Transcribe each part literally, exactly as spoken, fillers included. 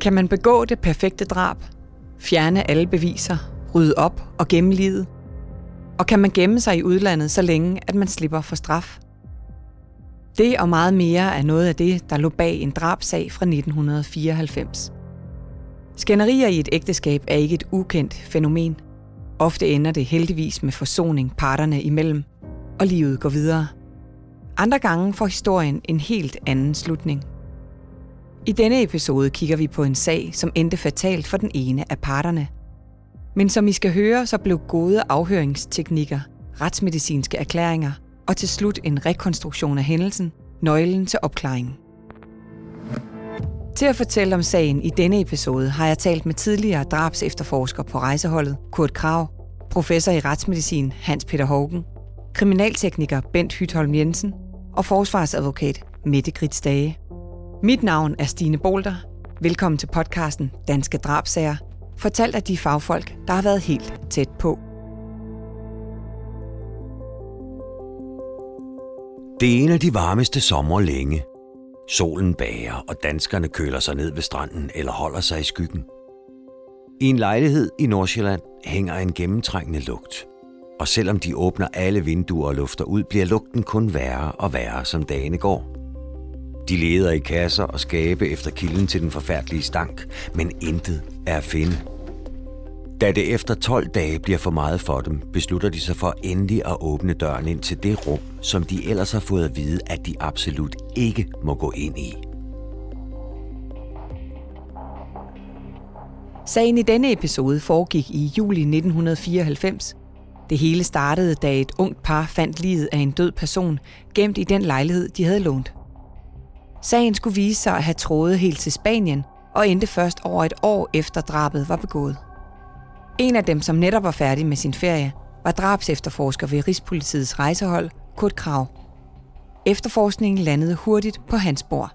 Kan man begå det perfekte drab, fjerne alle beviser, rydde op og gemme livet? Og kan man gemme sig i udlandet så længe, at man slipper for straf? Det og meget mere er noget af det, der lå bag en drabsag fra nitten fireoghalvfems. Skænderier i et ægteskab er ikke et ukendt fænomen. Ofte ender det heldigvis med forsoning parterne imellem, og livet går videre. Andre gange får historien en helt anden slutning. I denne episode kigger vi på en sag, som endte fatalt for den ene af parterne. Men som I skal høre, så blev gode afhøringsteknikker, retsmedicinske erklæringer og til slut en rekonstruktion af hændelsen nøglen til opklaringen. Til at fortælle om sagen i denne episode har jeg talt med tidligere drabsefterforsker på rejseholdet, Kurt Krag, professor i retsmedicin Hans Peter Haugen, kriminaltekniker Bent Hytholm Jensen og forsvarsadvokat Mette Grits Dage. Mit navn er Stine Bolter. Velkommen til podcasten Danske Drabsager, fortalt af de fagfolk, der har været helt tæt på. Det er en af de varmeste sommer længe. Solen bager, og danskerne køler sig ned ved stranden eller holder sig i skyggen. I en lejlighed i Nordsjælland hænger en gennemtrængende lugt. Og selvom de åbner alle vinduer og lufter ud, bliver lugten kun værre og værre, som dagene går. De leder i kasser og skabe efter kilden til den forfærdelige stank, men intet er at finde. Da det efter tolv dage bliver for meget for dem, beslutter de sig for endelig at åbne døren ind til det rum, som de ellers har fået at vide, at de absolut ikke må gå ind i. Sagen i denne episode foregik i juli nitten fireoghalvfems. Det hele startede, da et ungt par fandt liget af en død person gemt i den lejlighed, de havde lånt. Sagen skulle vise sig at have trådet helt til Spanien og endte først over et år efter drabet var begået. En af dem, som netop var færdig med sin ferie, var drabsefterforsker ved Rigspolitiets rejsehold, Kurt Krag. Efterforskningen landede hurtigt på hans bord.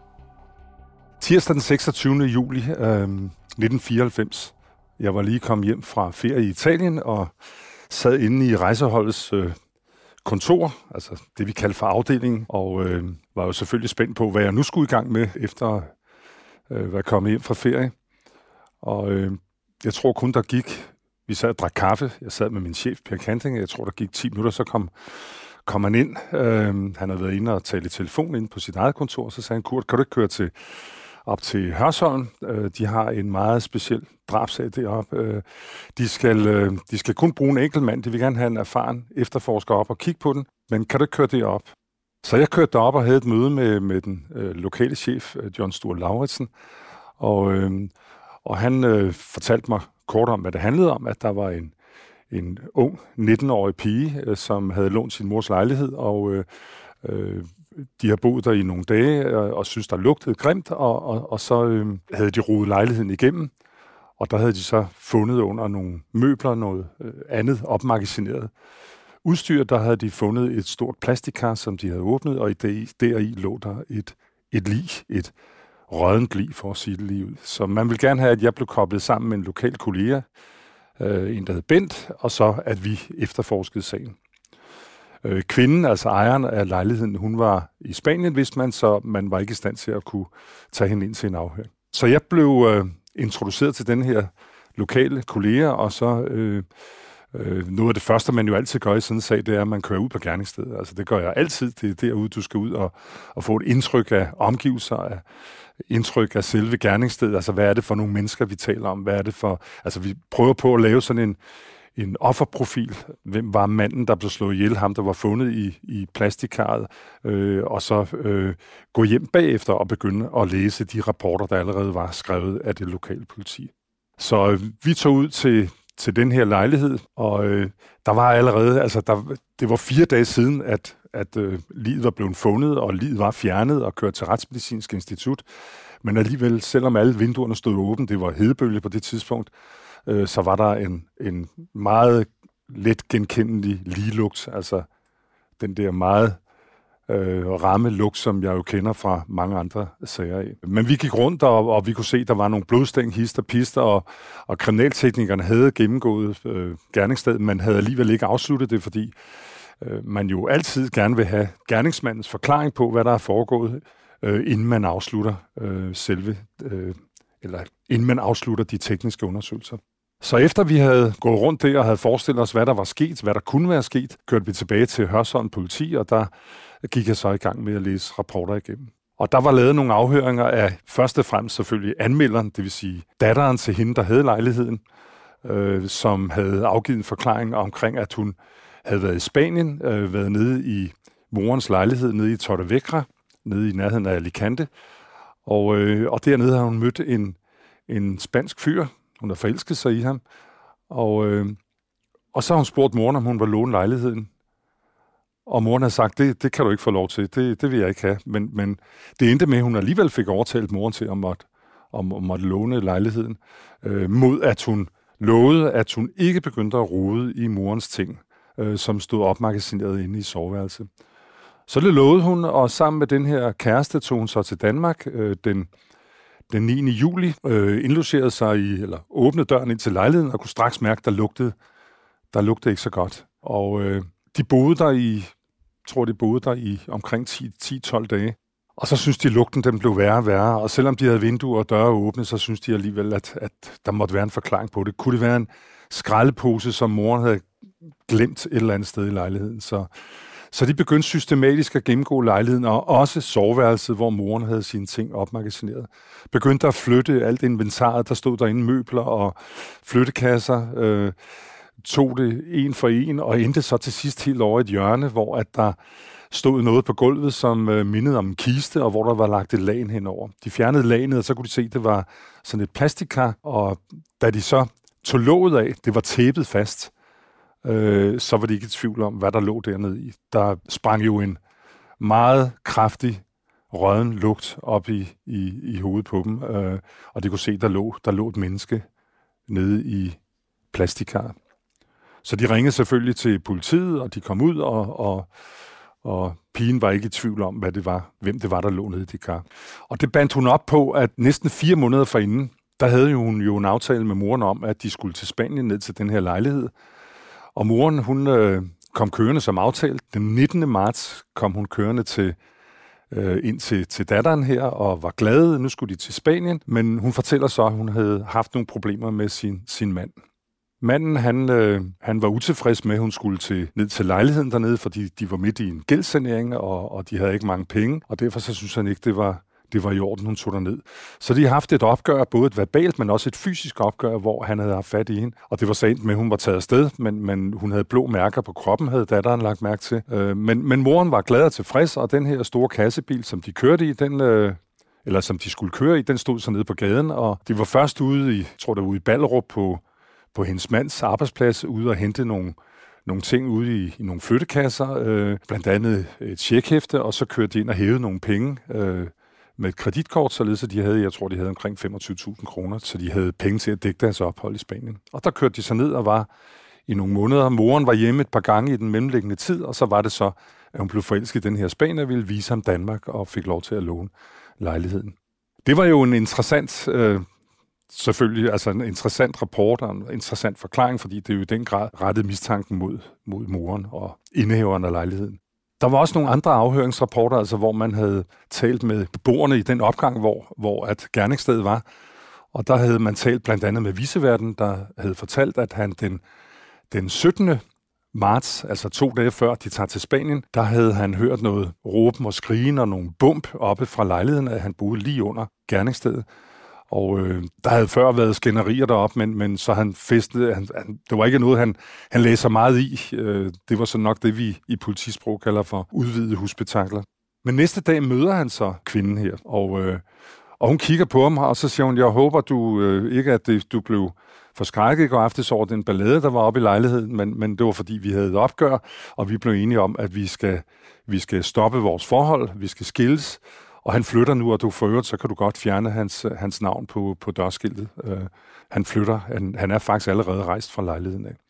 Tirsdag den seksogtyvende juli øh, nitten fireoghalvfems. Jeg var lige kommet hjem fra ferie i Italien og sad inde i rejseholdets øh, kontor, altså det vi kalder for afdelingen, og øh, var jo selvfølgelig spændt på, hvad jeg nu skulle i gang med efter øh, at være kommet hjem fra ferie. Og øh, jeg tror kun, der gik, vi sad og drak kaffe, jeg sad med min chef, Per Kanting, jeg tror, der gik ti minutter, så kom, kom han ind. Øh, han havde været inde og talt i telefon inde på sit eget kontor, så sagde han, Kurt, kan du ikke køre til, op til Hørsholm? Øh, de har en meget speciel drabsag deroppe. Øh, de, skal, øh, de skal kun bruge en enkelt mand, de vil gerne have en erfaren efterforsker op og kigge på den, men kan du ikke køre derop? Så jeg kørte derop og havde et møde med, med den øh, lokale chef, øh, John Sture Lauritsen, og øh, Og han øh, fortalte mig kort om, hvad det handlede om, at der var en, en ung nitten-årig pige, øh, som havde lånt sin mors lejlighed, og øh, øh, de har boet der i nogle dage, øh, og synes der lugtede grimt, og, og, og så øh, havde de rodet lejligheden igennem, og der havde de så fundet under nogle møbler, noget øh, andet opmagasineret udstyr, der havde de fundet et stort plastikkar, som de havde åbnet, og i det, deri lå der et, et lig, et råddent lig, for at sige det lige ud. Så man vil gerne have, at jeg blev koblet sammen med en lokal kollega, øh, en der hed Bent, og så at vi efterforskede sagen. Øh, kvinden, altså ejeren af lejligheden, hun var i Spanien, vidste man, så man var ikke i stand til at kunne tage hende ind til en afhøring. Så jeg blev øh, introduceret til den her lokale kollega, og så øh, øh, noget af det første, man jo altid gør i sådan en sag, det er, at man kører ud på gerningsstedet. Altså det gør jeg altid. Det er derude, du skal ud og, og få et indtryk af omgivelser, af indtryk af selve gerningsstedet. Altså hvad er det for nogle mennesker, vi taler om? Hvad er det for... Altså vi prøver på at lave sådan en, en offerprofil. Hvem var manden, der blev slået ihjel? Ham, der var fundet i, i plastikkarret. Øh, og så øh, gå hjem bagefter og begynde at læse de rapporter, der allerede var skrevet af det lokale politi. Så øh, vi tog ud til til den her lejlighed, og øh, der var allerede, altså der, det var fire dage siden, at, at øh, liget var blevet fundet, og liget var fjernet og kørt til Retsmedicinsk Institut, men alligevel, selvom alle vinduerne stod åbne, det var hedebølge på det tidspunkt, øh, så var der en, en meget let genkendelig ligelugt, altså den der meget øh, ramme lugt, som jeg jo kender fra mange andre sager af. Men vi gik rundt, og, og vi kunne se, at der var nogle blodstæng, hister, pister, og, og kriminalteknikerne havde gennemgået øh, gerningsstedet, men havde alligevel ikke afsluttet det, fordi øh, man jo altid gerne vil have gerningsmandens forklaring på, hvad der er foregået, øh, inden man afslutter øh, selve øh, eller inden man afslutter de tekniske undersøgelser. Så efter vi havde gået rundt der og havde forestillet os, hvad der var sket, hvad der kunne være sket, kørte vi tilbage til Hørsholm politi, og der gik jeg så i gang med at læse rapporter igennem. Og der var lavet nogle afhøringer af først og fremmest selvfølgelig anmelderen, det vil sige datteren til hende, der havde lejligheden, øh, som havde afgivet en forklaring omkring, at hun havde været i Spanien, øh, været nede i morens lejlighed, nede i Torrevieja, nede i nærheden af Alicante. Og, øh, og dernede har hun mødt en, en spansk fyr. Hun har forelsket sig i ham. Og, øh, og så har hun spurgt moren, om hun var låne lejligheden. Og moren har sagt, det, det kan du ikke få lov til. Det, det vil jeg ikke have. Men, men det endte med, at hun alligevel fik overtalt moren til om at, om, om at låne lejligheden. Øh, mod at hun lovede, at hun ikke begyndte at rode i morens ting, øh, som stod opmagasineret inde i soveværelset. Så det lovede hun, og sammen med den her kæreste tog hun så til Danmark øh, den, den niende juli, øh, indlogerede sig i, eller åbnede døren ind til lejligheden, og kunne straks mærke, der lugtede, der lugtede ikke så godt. Og øh, de boede der i, jeg tror de boede der i omkring ti til tolv dage. Og så synes de, lugten den blev værre og værre, og selvom de havde vinduer og døre åbne, så synes de alligevel, at, at der måtte være en forklaring på det. Kunne det være en skraldepose, som moren havde glemt et eller andet sted i lejligheden? Så Så de begyndte systematisk at gennemgå lejligheden, og også soveværelset, hvor moren havde sine ting opmagasineret. Begyndte at flytte alt inventaret, der stod derinde, møbler og flyttekasser, øh, tog det en for en, og endte så til sidst helt over et hjørne, hvor at der stod noget på gulvet, som øh, mindede om en kiste, og hvor der var lagt et lagen henover. De fjernede lagenet, og så kunne de se, at det var sådan et plastikkar, og da de så tog låget af, det var tæppet fast, Øh, så var de ikke i tvivl om, hvad der lå dernede i. Der sprang jo en meget kraftig rødden lugt op i, i, i hovedet på dem, øh, og de kunne se, der lå, der lå et menneske nede i plastikkarret. Så de ringede selvfølgelig til politiet, og de kom ud, og, og, og pigen var ikke i tvivl om, hvad det var, hvem det var, der lå nede i det kar. Og det bandt hun op på, at næsten fire måneder forinden, der havde hun jo en aftale med moren om, at de skulle til Spanien ned til den her lejlighed. Og moren, hun øh, kom kørende som aftalt. Den nittende marts kom hun kørende til, øh, ind til, til datteren her, og var glad. Nu skulle de til Spanien, men hun fortæller så, at hun havde haft nogle problemer med sin, sin mand. Manden, han, øh, han var utilfreds med, at hun skulle til, ned til lejligheden dernede, fordi de var midt i en gældssanering, og, og de havde ikke mange penge, og derfor så synes han ikke, det var... Det var i orden, hun tog derned. Så de har haft et opgør, både et verbalt, men også et fysisk opgør, hvor han havde haft fat i hende. Og det var så endt med, at hun var taget afsted, men, men hun havde blå mærker på kroppen, havde datteren lagt mærke til. Øh, men, men moren var glad og tilfreds, og den her store kassebil, som de kørte i, den, øh, eller som de skulle køre i, den stod så nede på gaden, og de var først ude i, jeg tror det var ude i Ballerup på, på hendes mands arbejdsplads, ude og hente nogle nogle ting ude i, i nogle flyttekasser, øh, blandt andet et checkhæfte, og så kørte de ind og hævede nogle penge, øh, med et kreditkort, således at de havde, jeg tror, de havde omkring femogtyve tusind kroner, så de havde penge til at dække deres ophold i Spanien. Og der kørte de så ned og var i nogle måneder. Moren var hjemme et par gange i den mellemliggende tid, og så var det så, at hun blev forelsket i den her spanier, ville vise ham Danmark og fik lov til at låne lejligheden. Det var jo en interessant, øh, selvfølgelig, altså en interessant rapport og en interessant forklaring, fordi det er jo i den grad rettet mistanken mod, mod moren og indehaveren af lejligheden. Der var også nogle andre afhøringsrapporter, altså hvor man havde talt med beboerne i den opgang, hvor, hvor at gerningsstedet var. Og der havde man talt blandt andet med viceværten, der havde fortalt, at han den, den syttende marts, altså to dage før de tager til Spanien, der havde han hørt noget råben og skrigen og nogle bump oppe fra lejligheden, at han boede lige under gerningsstedet. Og øh, der havde før været skænderier deroppe, men, men så han festede, han, han, det var ikke noget, han, han lagde sig meget i. Øh, det var så nok det, vi i politisprog kalder for udvidede husspektakler. Men næste dag møder han så kvinden her, og, øh, og hun kigger på ham, og så siger hun, jeg håber du øh, ikke, at det, du blev forskrækket i går aftes over den ballade, der var oppe i lejligheden, men, men det var fordi, vi havde et opgør, og vi blev enige om, at vi skal, vi skal stoppe vores forhold, vi skal skilles. Og han flytter nu, og du for øvrigt, så kan du godt fjerne hans, hans navn på, på dørskiltet. Uh, han flytter, han, han er faktisk allerede rejst fra lejligheden af.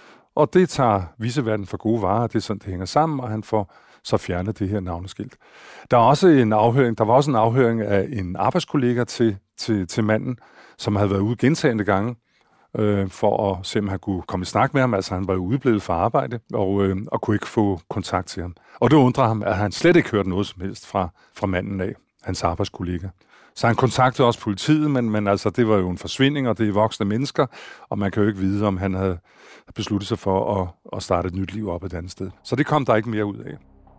Og det tager viceværten for gode varer, det er sådan, det hænger sammen, og han får så fjernet det her navneskilt. Der er også en afhøring, der var også en afhøring af en arbejdskollega til, til, til manden, som havde været ude gentagne gange, øh, for at se, om han kunne komme i snak med ham. Altså han var jo udeblevet fra arbejde, og, øh, og kunne ikke få kontakt til ham. Og det undrer ham, at han slet ikke hørte noget som helst fra, fra manden af, hans arbejdskollega. Så han kontaktede også politiet, men, men altså, det var jo en forsvinding, og det er voksne mennesker, og man kan jo ikke vide, om han havde besluttet sig for at, at starte et nyt liv op et andet sted. Så det kom der ikke mere ud af.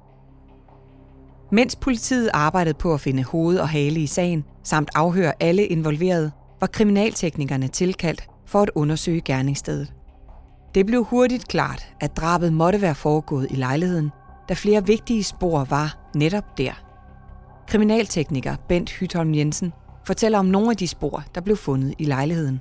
Mens politiet arbejdede på at finde hoved og hale i sagen, samt afhøre alle involverede, var kriminalteknikerne tilkaldt for at undersøge gerningsstedet. Det blev hurtigt klart, at drabet måtte være foregået i lejligheden, da flere vigtige spor var netop der. Kriminaltekniker Bent Hytholm Jensen fortæller om nogle af de spor, der blev fundet i lejligheden.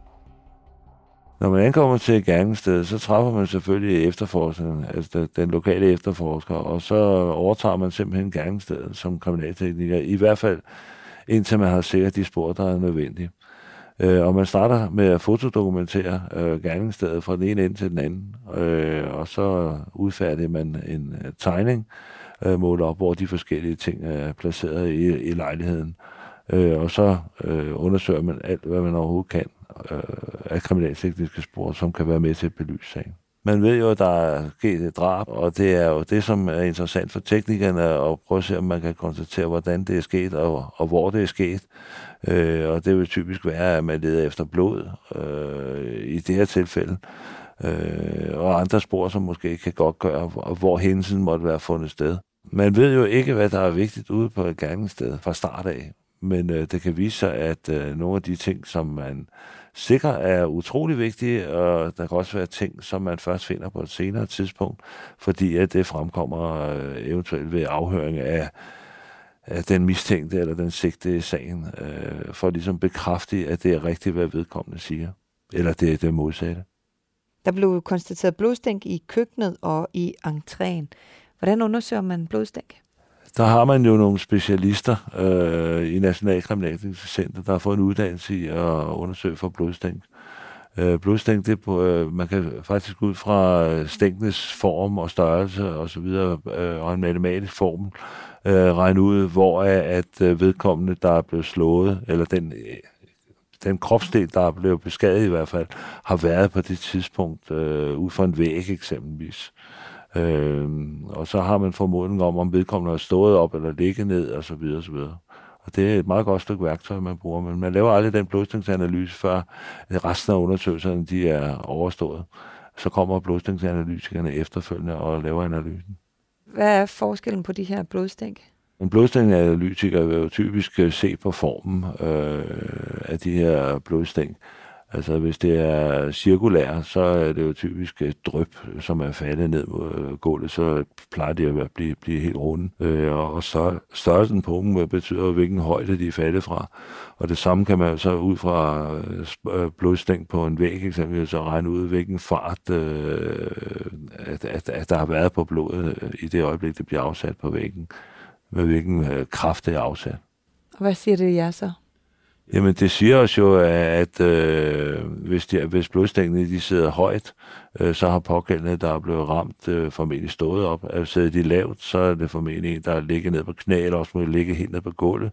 Når man ankommer til gerningsstedet, så træffer man selvfølgelig efterforskeren, altså den lokale efterforsker, og så overtager man simpelthen gerningsstedet som kriminaltekniker, i hvert fald indtil man har sikret de spor, der er nødvendige. Øh, og man starter med at fotodokumentere øh, gerningsstedet fra den ene ende til den anden, øh, og så udfærdiger man en uh, tegning, øh, måler op, hvor de forskellige ting er placeret i, i lejligheden. Øh, og så øh, undersøger man alt, hvad man overhovedet kan øh, af kriminaltekniske spor, som kan være med til at belyse sagen. Man ved jo, at der er sket et drab, og det er jo det, som er interessant for teknikerne, at prøve at se, om man kan konstatere, hvordan det er sket, og, og hvor det er sket. Øh, og det vil typisk være, at man leder efter blod øh, i det her tilfælde, øh, og andre spor, som måske kan godt gøre, hvor hændelsen måtte være fundet sted. Man ved jo ikke, hvad der er vigtigt ude på et gerningssted fra start af, men øh, det kan vise sig, at øh, nogle af de ting, som man sikker er utrolig vigtige, og der kan også være ting, som man først finder på et senere tidspunkt, fordi at det fremkommer øh, eventuelt ved afhøring af, af den mistænkte eller den sigtede i sagen, øh, for ligesom bekræfte, at det er rigtigt, hvad vedkommende siger, eller det er det modsatte. Der blev konstateret blodstænk i køkkenet og i entréen. Hvordan undersøger man blodstænk? Der har man jo nogle specialister øh, i Nationalkriminalteknisk Center, der har fået en uddannelse i at undersøge for blodstænk. Øh, blodstænk, det på, øh, man kan faktisk ud fra stænkenes form og størrelse og så videre, øh, og en matematisk formel, øh, regne ud, hvor er, at øh, vedkommende, der er blevet slået, eller den, øh, den kropsdel, der er blevet beskadiget i hvert fald, har været på det tidspunkt øh, ud for en væg eksempelvis. Øh, og så har man formodning om, om vedkommende har stået op eller ligget ned, og så videre, og så videre. Og det er et meget godt stykke værktøj, man bruger, men man laver aldrig den blodstænksanalyse, før resten af undersøgelserne de er overstået. Så kommer blodstænksanalytikerne efterfølgende og laver analysen. Hvad er forskellen på de her blodstænk? En blodstænkanalytiker vil jo typisk se på formen øh, af de her blodstænk. Altså hvis det er cirkulær, så er det jo typisk et dryp, som er faldet ned mod gulvet, så plejer det at blive, blive helt runde. Øh, og så størrelsen på dem betyder, hvilken højde de er faldet fra. Og det samme kan man så ud fra blodstænk på en væg eksempelvis, så regne ud, hvilken fart øh, at, at, at der har været på blodet i det øjeblik, det bliver afsat på væggen. Med hvilken øh, kraft det er afsat. Og hvad siger det jer så? Jamen, det siger os jo, at øh, hvis, de, hvis blodstængene de sidder højt, øh, så har pågældende, der er blevet ramt, øh, formentlig stået op. Altså, sidder de lavt, så er det formentlig en, der ligger ned på knæ, eller også må ligge helt ned på gulvet.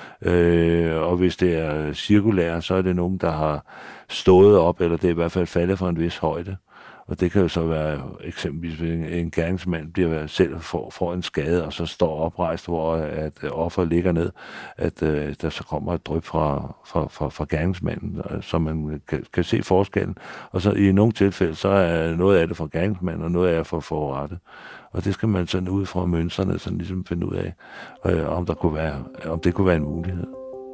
Øh, og hvis det er cirkulær, så er det nogen, der har stået op, eller det er i hvert fald faldet fra en vis højde. Og det kan jo så være eksempelvis, en, en gerningsmand bliver selv for, for en skade, og så står oprejst, hvor at offeret ligger ned, at uh, der så kommer et dryp fra, fra, fra, fra gerningsmanden, så man kan, kan se forskellen. Og så i nogle tilfælde, så er noget af det fra gerningsmanden, og noget af det fra forrettet. Og det skal man sådan ud fra mønstrene sådan ligesom finde ud af, øh, om, der kunne være, om det kunne være en mulighed.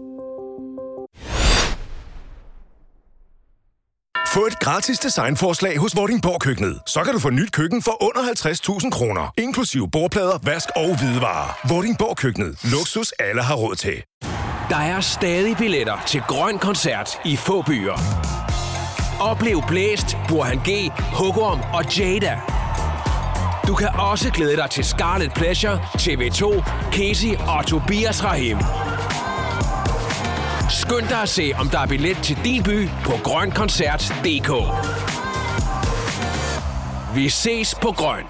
Få et gratis designforslag hos Vordingborg Køkkenet. Så kan du få nyt køkken for under halvtreds tusind kroner. Inklusive bordplader, vask og hvidevarer. Vordingborg Køkkenet. Luksus alle har råd til. Der er stadig billetter til Grøn Koncert i få byer. Oplev Blæst, Burhan G, Hugorm og Jada. Du kan også glæde dig til Scarlet Pleasure, T V to, Casey og Tobias Rahim. Skynd dig at se, om der er billet til din by på grøn koncert punktum d k. Vi ses på Grøn.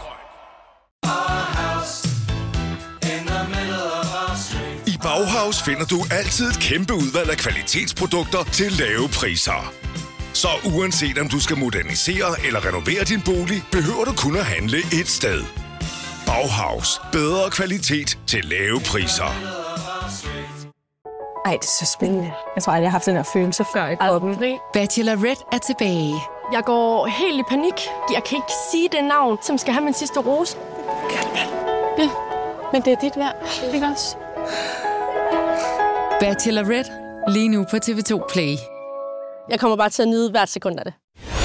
I Bauhaus finder du altid et kæmpe udvalg af kvalitetsprodukter til lave priser. Så uanset om du skal modernisere eller renovere din bolig, behøver du kun at handle et sted. Bauhaus. Bedre kvalitet til lave priser. Ej, det er så spændende. Jeg tror aldrig, jeg har haft den her følelse før i kroppen. Bachelorette er tilbage. Jeg går helt i panik. Jeg kan ikke sige det navn, som skal have min sidste rose. Ja, men det er dit værd. Ikke også? Bachelorette, lige nu på T V to Play. Jeg kommer bare til at nyde hvert sekund af det.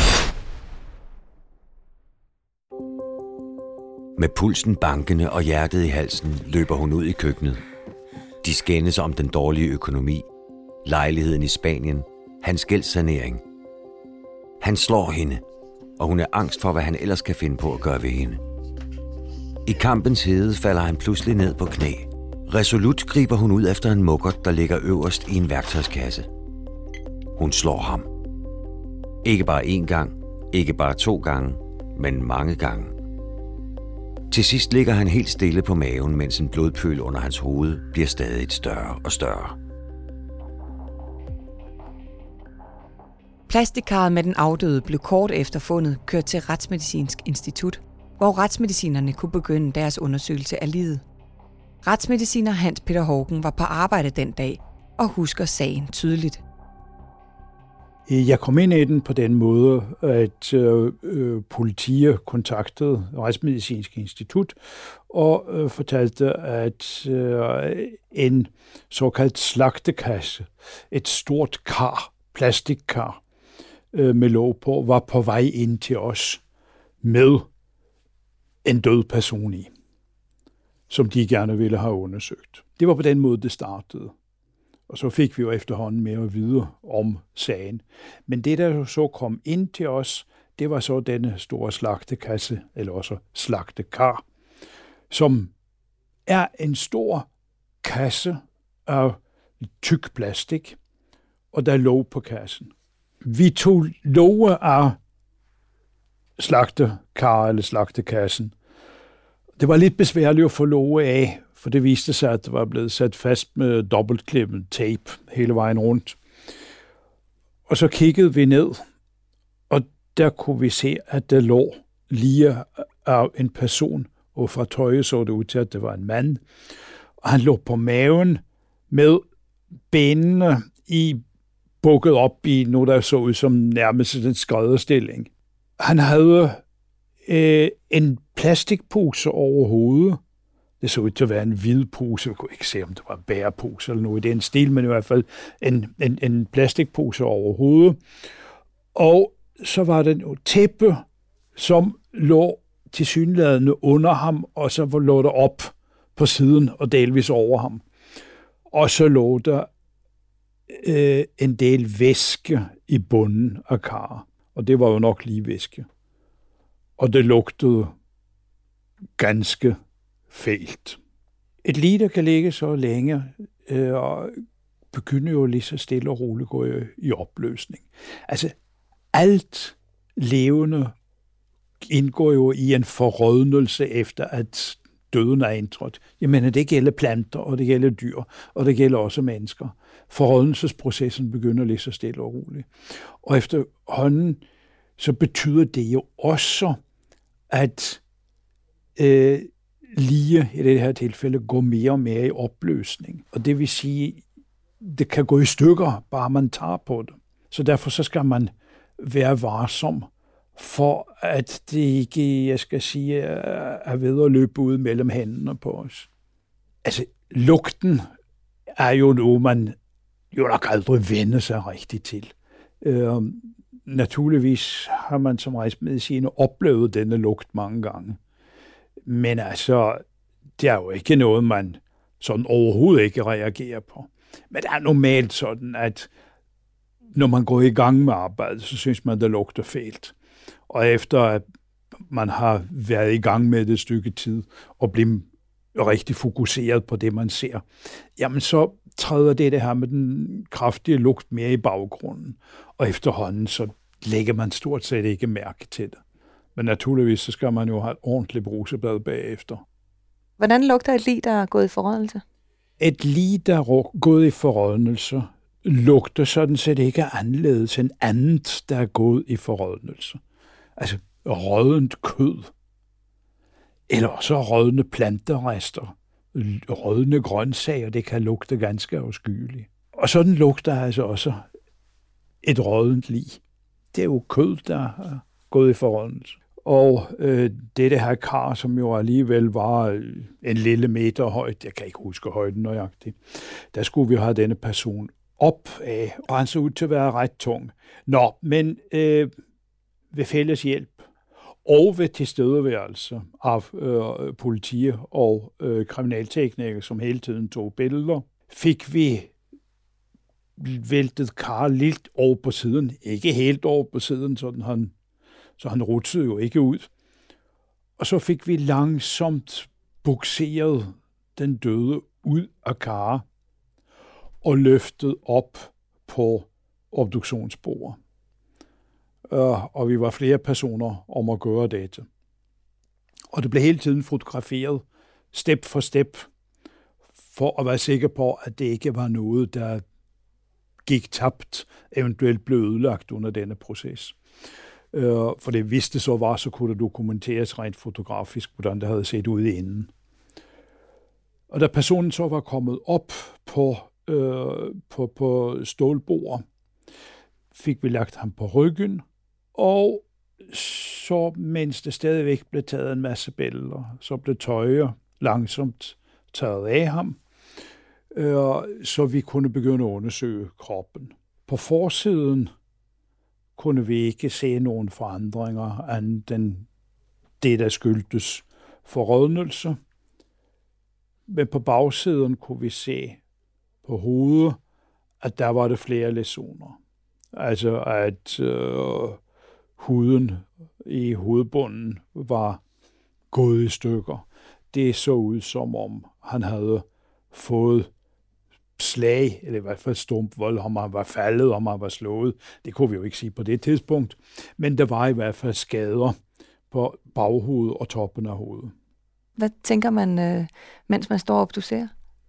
Med pulsen bankende og hjertet i halsen løber hun ud i køkkenet. De skændes om den dårlige økonomi, lejligheden i Spanien, hans gældssanering. Han slår hende, og hun er angst for, hvad han ellers kan finde på at gøre ved hende. I kampens hede falder han pludselig ned på knæ. Resolut griber hun ud efter en mukkert, der ligger øverst i en værktøjskasse. Hun slår ham. Ikke bare én gang, ikke bare to gange, men mange gange. Til sidst ligger han helt stille på maven, mens en blodpøl under hans hoved bliver stadig større og større. Plastikkarret med den afdøde blev kort efter fundet kørt til Retsmedicinsk Institut, hvor retsmedicinerne kunne begynde deres undersøgelse af livet. Retsmediciner Hans Peter Haugen var på arbejde den dag og husker sagen tydeligt. Jeg kom ind i den på den måde, at øh, politiet kontaktede Retsmedicinsk Institut og øh, fortalte, at øh, en såkaldt slagtekasse, et stort kar, plastikkar øh, med låg på, var på vej ind til os med en død person i, som de gerne ville have undersøgt. Det var på den måde, det startede. Og så fik vi jo efterhånden mere at vide om sagen. Men det, der så kom ind til os, det var så denne store slagtekasse, eller også slagtekar, som er en stor kasse af tyk plastik, og der lå på kassen. Vi tog låge af slagtekar eller slagtekassen. Det var lidt besværligt at få låge af, for det viste sig, at det var blevet sat fast med dobbeltklippet tape hele vejen rundt. Og så kiggede vi ned, og der kunne vi se, at der lå lige af en person, og fra tøjet så det ud til, at det var en mand. Og han lå på maven med benene i bukket op i noget, der så ud som nærmest en skrædderstilling. Han havde øh, en plastikpose over hovedet. Det så ud til at være en hvid pose. Vi kunne ikke se, om det var bærepose eller noget i den stil, men i hvert fald en, en, en plastikpose over hovedet. Og så var der et tæppe, som lå tilsyneladende under ham, og så lå der op på siden og delvis over ham. Og så lå der øh, en del væske i bunden af karret. Og det var jo nok lige væske. Og det lugtede ganske fælt. Et lig, der kan ligge så længe, øh, og begynder jo lige så stille og roligt gå i, i opløsning. Altså, alt levende indgår jo i en forrådnelse efter, at døden er indtrådt. Jeg mener, det gælder planter, og det gælder dyr, og det gælder også mennesker. Forrådnelsesprocessen begynder lige så stille og roligt. Og efterhånden, så betyder det jo også, at øh, lige i det her tilfælde går mere og mere i opløsning. Og det vil sige, det kan gå i stykker, bare man tager på det. Så derfor så skal man være varsom, for at det ikke, jeg skal sige, er ved at løbe ud mellem hænderne på os. Altså, lugten er jo noget, man jo nok aldrig vender sig rigtigt til. Øh, naturligvis har man som retsmediciner oplevet denne lugt mange gange. Men altså, det er jo ikke noget, man sådan overhovedet ikke reagerer på. Men det er normalt sådan, at når man går i gang med arbejdet, så synes man, det lugter fælt. Og efter at man har været i gang med det et stykke tid, og bliver rigtig fokuseret på det, man ser, jamen så træder det det her med den kraftige lugt mere i baggrunden. Og efterhånden, så lægger man stort set ikke mærke til det. Men naturligvis, så skal man jo have et ordentligt brusebad bagefter. Hvordan lugter et lig, der er gået i forrådnelse? Et lig, der er gået i forrådnelse, lugter sådan set ikke anderledes end andet, der er gået i forrådnelse. Altså rådent kød, eller også rådne planterester, rådne grøntsager, det kan lugte ganske afskyeligt. Og sådan lugter altså også et rådent lig. Det er jo kød, der er gået i forrådnelse. Og øh, dette her kar, som jo alligevel var en lille meter højt, jeg kan ikke huske højden nøjagtigt, der skulle vi have denne person op af, og han så ud til at være ret tung. Nå, men øh, ved fælles hjælp og ved tilstedeværelse af øh, politi og øh, kriminalteknikere, som hele tiden tog billeder, fik vi væltet Karl lidt over på siden. Ikke helt over på siden, sådan han, så han rutsede jo ikke ud. Og så fik vi langsomt bukseret den døde ud af Karl og løftet op på obduktionsbordet. Og vi var flere personer om at gøre dette. Og det blev hele tiden fotograferet, step for step, for at være sikker på, at det ikke var noget, der gik tabt, eventuelt blev ødelagt under denne proces. For det hvis det så var, så kunne det dokumenteres rent fotografisk, hvordan det havde set ud inden. Og da personen så var kommet op på, øh, på, på stålbordet, fik vi lagt ham på ryggen, og så, mens det stadigvæk blev taget en masse billeder, så blev tøjet langsomt taget af ham, øh, så vi kunne begynde at undersøge kroppen. På forsiden kunne vi ikke se nogen forandringer andet end det, der skyldtes forrådnelse. Men på bagsiden kunne vi se på hovedet, at der var det flere læsioner. Altså at øh, huden i hovedbunden var gået i stykker. Det så ud som om han havde fået slag, eller i hvert fald stumpvold, om han var faldet, om han var slået. Det kunne vi jo ikke sige på det tidspunkt. Men der var i hvert fald skader på baghovedet og toppen af hovedet. Hvad tænker man, øh, mens man står og obducerer?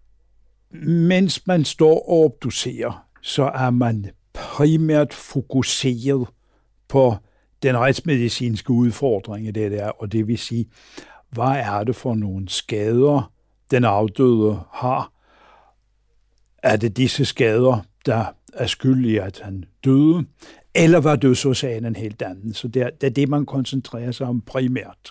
Mens man står og obducerer, så er man primært fokuseret på den retsmedicinske udfordring i det der, og det vil sige, hvad er det for nogle skader, den afdøde har? Er det disse skader, der er skyld i, at han døde, eller var dødsårsagen en helt anden? Så det er, det er det, man koncentrerer sig om primært.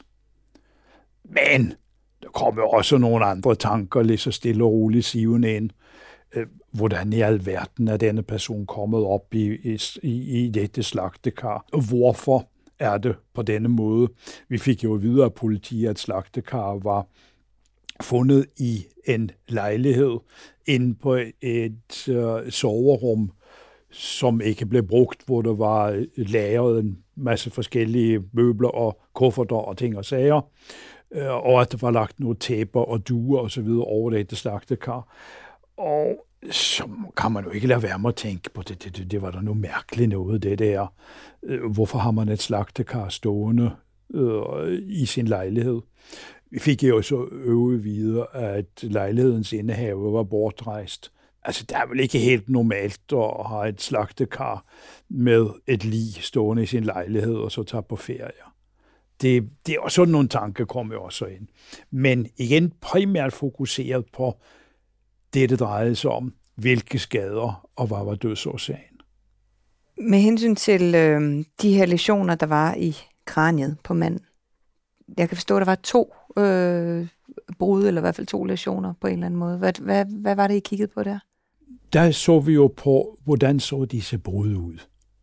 Men der kommer også nogle andre tanker, lige så stille og roligt sivende ind. Hvordan i alverden er denne person kommet op i, i, i dette slagtekar? Og hvorfor er det på denne måde? Vi fik jo videre af politiet, at slagtekar var fundet i en lejlighed inde på et uh, soverum, som ikke blev brugt, hvor der var lagret en masse forskellige møbler og kufferter og ting og sager, uh, og at der var lagt nogle tæpper og duer og så videre over dette slagtekar. Og så kan man jo ikke lade være med at tænke på, det, det, det, det var der noget mærkeligt noget, det der. Hvorfor har man et slagtekar stående øh, i sin lejlighed? Vi fik jo så øve videre, at lejlighedens indehaver var bortrejst. Altså, det er vel ikke helt normalt at have et slagtekar med et lig stående i sin lejlighed, og så tage på ferie. Det, det er også sådan nogle tanker, kommer jo også ind. Men igen primært fokuseret på det, det drejede sig om, hvilke skader og hvad var dødsårsagen. Med hensyn til øh, de her læsioner, der var i kraniet på manden. Jeg kan forstå, at der var to øh, brud, eller i hvert fald to læsioner på en eller anden måde. Hvad, hvad, hvad var det, I kiggede på der? Der så vi jo på, hvordan så disse brud ud.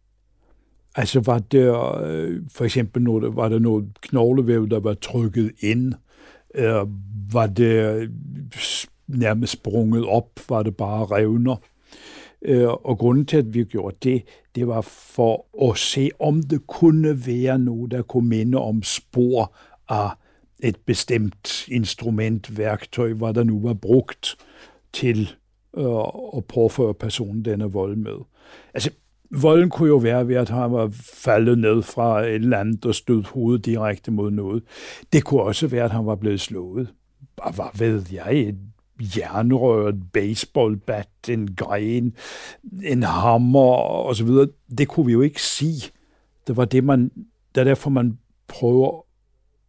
Altså var der øh, for eksempel noget, var der noget knoglevæv, der var trykket ind? Øh, var det nærmest sprunget op, var det bare revner. Og grunden til, at vi gjorde det, det var for at se, om det kunne være noget, der kunne minde om spor af et bestemt instrument, værktøj, hvad der nu var brugt til øh, at påføre personen denne vold med. Altså, volden kunne jo være ved, at han var faldet ned fra et eller andet og stødt hovedet direkte mod noget. Det kunne også være, at han var blevet slået. Hvad ved jeg, et jernrør, et baseballbat, en gren, en hammer og så videre. Det kunne vi jo ikke sige. Det var det, man, det er derfor, man prøver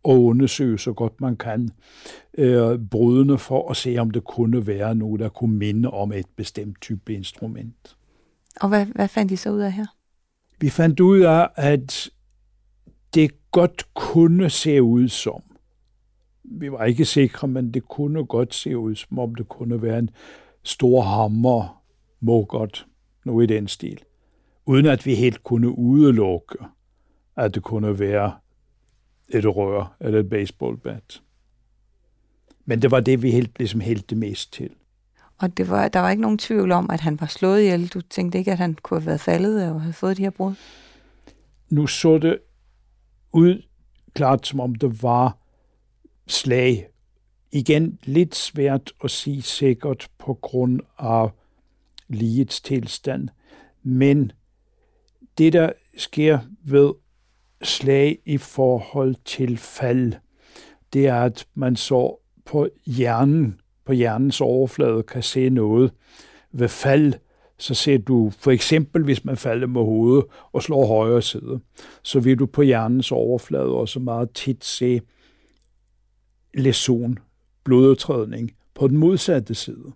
og undersøge så godt man kan øh, brudene for at se, om det kunne være noget, der kunne minde om et bestemt type instrument. Og hvad, hvad fandt de så ud af her? Vi fandt ud af, at det godt kunne se ud som. Vi var ikke sikre, men det kunne godt se ud som om det kunne være en stor hammer, må godt, noget i den stil. Uden at vi helt kunne udelukke, at det kunne være et rør eller et baseballbat. Men det var det, vi helt, ligesom hældte mest til. Og det var, der var ikke nogen tvivl om, at han var slået ihjel. Du tænkte ikke, at han kunne have været faldet og have fået de her brud? Nu så det ud klart, som om det var slag. Igen lidt svært at sige sikkert på grund af ligets tilstand. Men det, der sker ved slag i forhold til fald, det er, at man så på hjernen, på hjernens overflade kan se noget. Ved fald, så ser du for eksempel, hvis man falder med hovedet og slår højre side, så vil du på hjernens overflade også meget tit se læsion, blodudtrædning på den modsatte side.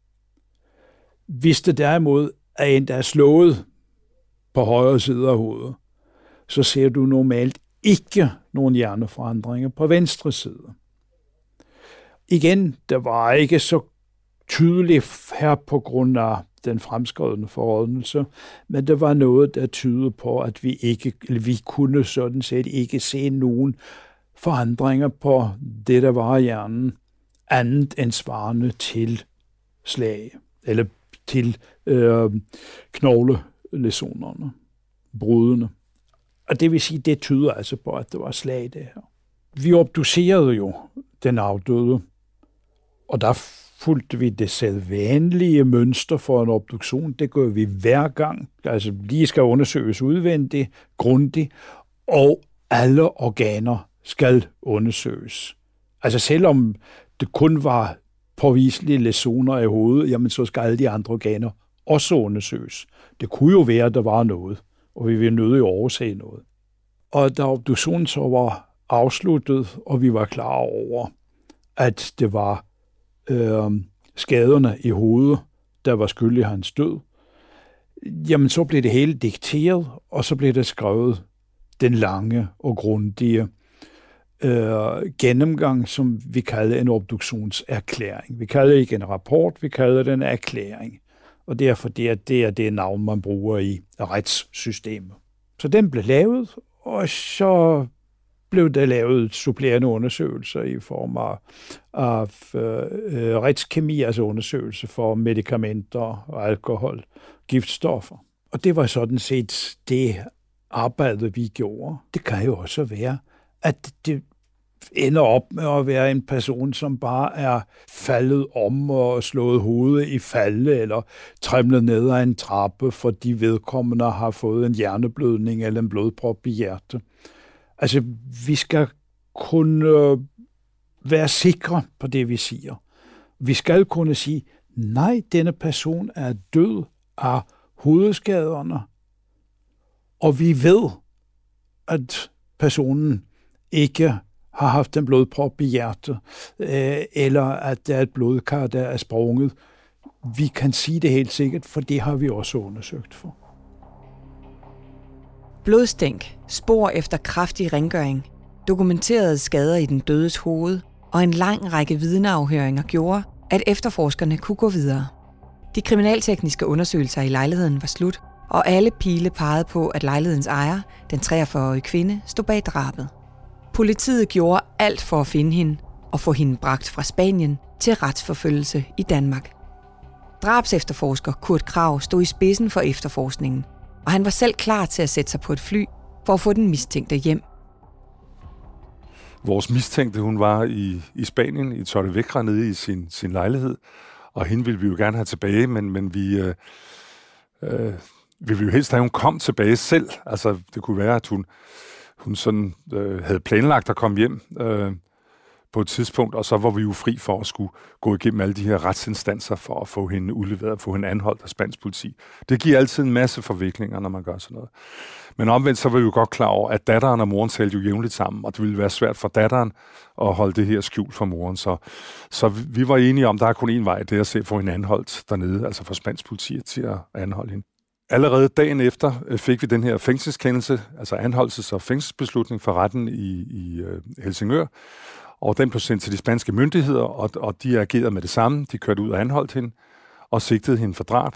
Hvis det derimod er en, der er slået på højre side af hovedet, så ser du normalt ikke nogen hjerneforandringer på venstre side. Igen, der var ikke så tydeligt her på grund af den fremskredne forrådnelse, men det var noget, der tydede på, at vi ikke, eller vi kunne sådan set ikke se nogen forandringer på det, der var i hjernen, andet end svarende til slag, eller til øh, knoglelæsionerne, brudene. Og det vil sige, det tyder altså på, at det var slag det her. Vi obducerede jo den afdøde, og der fulgte vi det sædvanlige mønster for en obduktion. Det gør vi hver gang. Altså, lige skal undersøges udvendigt, grundigt, og alle organer skal undersøges. Altså, selvom det kun var påviselige læsioner i hovedet, jamen så skal alle de andre organer også undersøges. Det kunne jo være, at der var noget, og vi ville nødt overse noget. Og da obduktionen så var afsluttet, og vi var klar over, at det var øh, skaderne i hovedet, der var skyld i hans død, jamen så blev det hele dikteret, og så blev det skrevet den lange og grundige øh, gennemgang, som vi kalder en obduktionserklæring. Vi kalder det ikke en rapport, vi kalder det en erklæring. Og det er fordi, at det er det navn, man bruger i retssystemet. Så den blev lavet, og så blev der lavet supplerende undersøgelser i form af, af øh, retskemi, altså undersøgelser for medicamenter, alkohol, giftstoffer. Og det var sådan set det arbejde, vi gjorde. Det kan jo også være, at det ender op med at være en person, som bare er faldet om og slået hovedet i falde, eller trimlet ned ad en trappe, fordi vedkommende har fået en hjerneblødning eller en blodprop i hjertet. Altså, vi skal kunne være sikre på det, vi siger. Vi skal kunne sige, nej, denne person er død af hovedskaderne, og vi ved, at personen ikke har haft en blodprop i hjertet, øh, eller at der er et blodkar, der er sprunget. Vi kan sige det helt sikkert, for det har vi også undersøgt for. Blodstænk, spor efter kraftig rengøring, dokumenterede skader i den dødes hoved og en lang række vidneafhøringer gjorde, at efterforskerne kunne gå videre. De kriminaltekniske undersøgelser i lejligheden var slut, og alle pile pegede på, at lejlighedens ejer, den treogfyrre-årige kvinde, stod bag drabet. Politiet gjorde alt for at finde hende og få hende bragt fra Spanien til retsforfølgelse i Danmark. Drabsefterforsker Kurt Krag stod i spidsen for efterforskningen, og han var selv klar til at sætte sig på et fly for at få den mistænkte hjem. Vores mistænkte, hun var i, i Spanien, i Torrevieja, nede i sin, sin lejlighed, og hende ville vi jo gerne have tilbage, men, men vi, øh, øh, vi ville jo helst have, at hun kom tilbage selv. Altså, det kunne være, at hun, hun sådan, øh, havde planlagt at komme hjem, øh, på et tidspunkt, og så var vi jo fri for at skulle gå igennem alle de her retsinstanser for at få hende udleveret, få hende anholdt af spansk politi. Det giver altid en masse forviklinger, når man gør sådan noget. Men omvendt så var vi jo godt klar over, at datteren og moren talte jo jævnligt sammen, og det ville være svært for datteren at holde det her skjult for moren. Så, så vi var enige om, at der er kun én vej, det er at se få hende anholdt dernede, altså for spansk politi til at anholde hende. Allerede dagen efter fik vi den her fængselskendelse, altså anholdelses- og fængselsbeslutning fra retten i, i Helsingør, og den blev sendt til de spanske myndigheder, og, og de agerede med det samme. De kørte ud og anholdt hende, og sigtede hende for drab.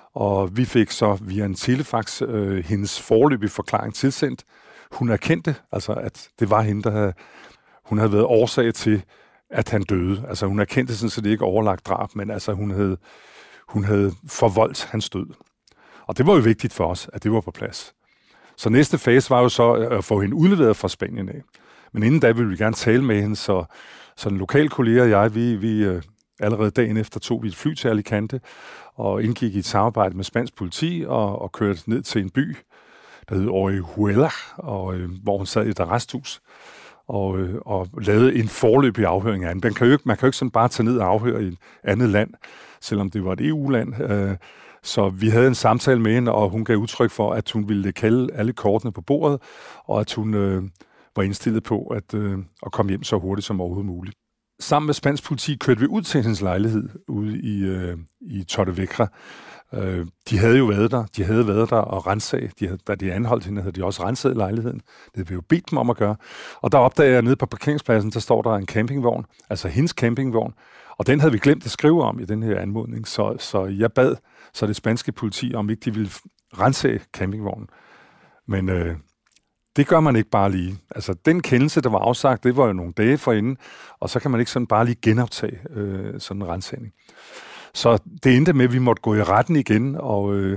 Og vi fik så via en telefax øh, hendes foreløbige forklaring tilsendt. Hun erkendte, altså at det var hende, der havde, hun havde været årsag til, at han døde. Altså hun erkendte sådan, så det ikke overlagt drab, men altså hun havde, hun havde forvoldt hans død. Og det var jo vigtigt for os, at det var på plads. Så næste fase var jo så at få hende udleveret fra Spanien af. Men inden da ville vi gerne tale med hende, så, så en lokal kollega og jeg, vi, vi øh, allerede dagen efter tog vi et fly til Alicante og indgik i et samarbejde med spansk politi og, og kørte ned til en by, der hed Orihuela, og, øh, hvor hun sad i et arresthus og, øh, og lavede en foreløbig afhøring af hende. Man kan jo ikke, man kan jo ikke sådan bare tage ned og afhøre i et andet land, selvom det var et E U-land. Øh, Så vi havde en samtale med hende, og hun gav udtryk for, at hun ville kalde alle kortene på bordet, og at hun øh, var indstillet på at, øh, at komme hjem så hurtigt som overhovedet muligt. Sammen med spansk politi kørte vi ud til hendes lejlighed ude i, øh, i Torrevieja. Øh, de havde jo været der, de havde været der og rensag. De havde, da de anholdt hende, havde de også renset lejligheden. Det havde vi jo bedt dem om at gøre. Og der opdagede jeg nede på parkeringspladsen, der står der en campingvogn, altså hendes campingvogn, og den havde vi glemt at skrive om i den her anmodning, så, så jeg bad så det spanske politi, om ikke de ville rense campingvognen. Men øh, det gør man ikke bare lige. Altså, den kendelse, der var afsagt, det var jo nogle dage forinden, og så kan man ikke sådan bare lige genoptage øh, sådan en rensning. Så det endte med, at vi måtte gå i retten igen, og, øh,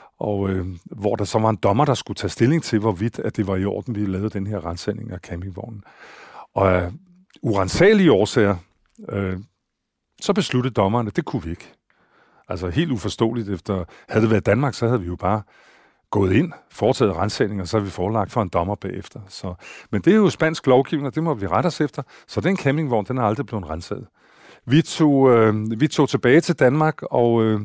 og øh, hvor der så var en dommer, der skulle tage stilling til, hvorvidt at det var i orden, vi lavede den her rensning af campingvognen. Og af urensagelige årsager, øh, så besluttede dommerne, at det kunne vi ikke. Altså helt uforståeligt efter, havde det været Danmark, så havde vi jo bare gået ind, foretaget rensning, og så havde vi forelagt for en dommer bagefter. Så, men det er jo spansk lovgivning, og det må vi rette os efter. Så den campingvogn, den er aldrig blevet renset. Vi tog, øh, vi tog tilbage til Danmark og, øh,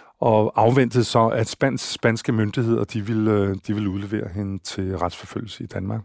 og afventede så, at spans, spanske myndigheder, de ville, øh, de ville udlevere hende til retsforfølgelse i Danmark.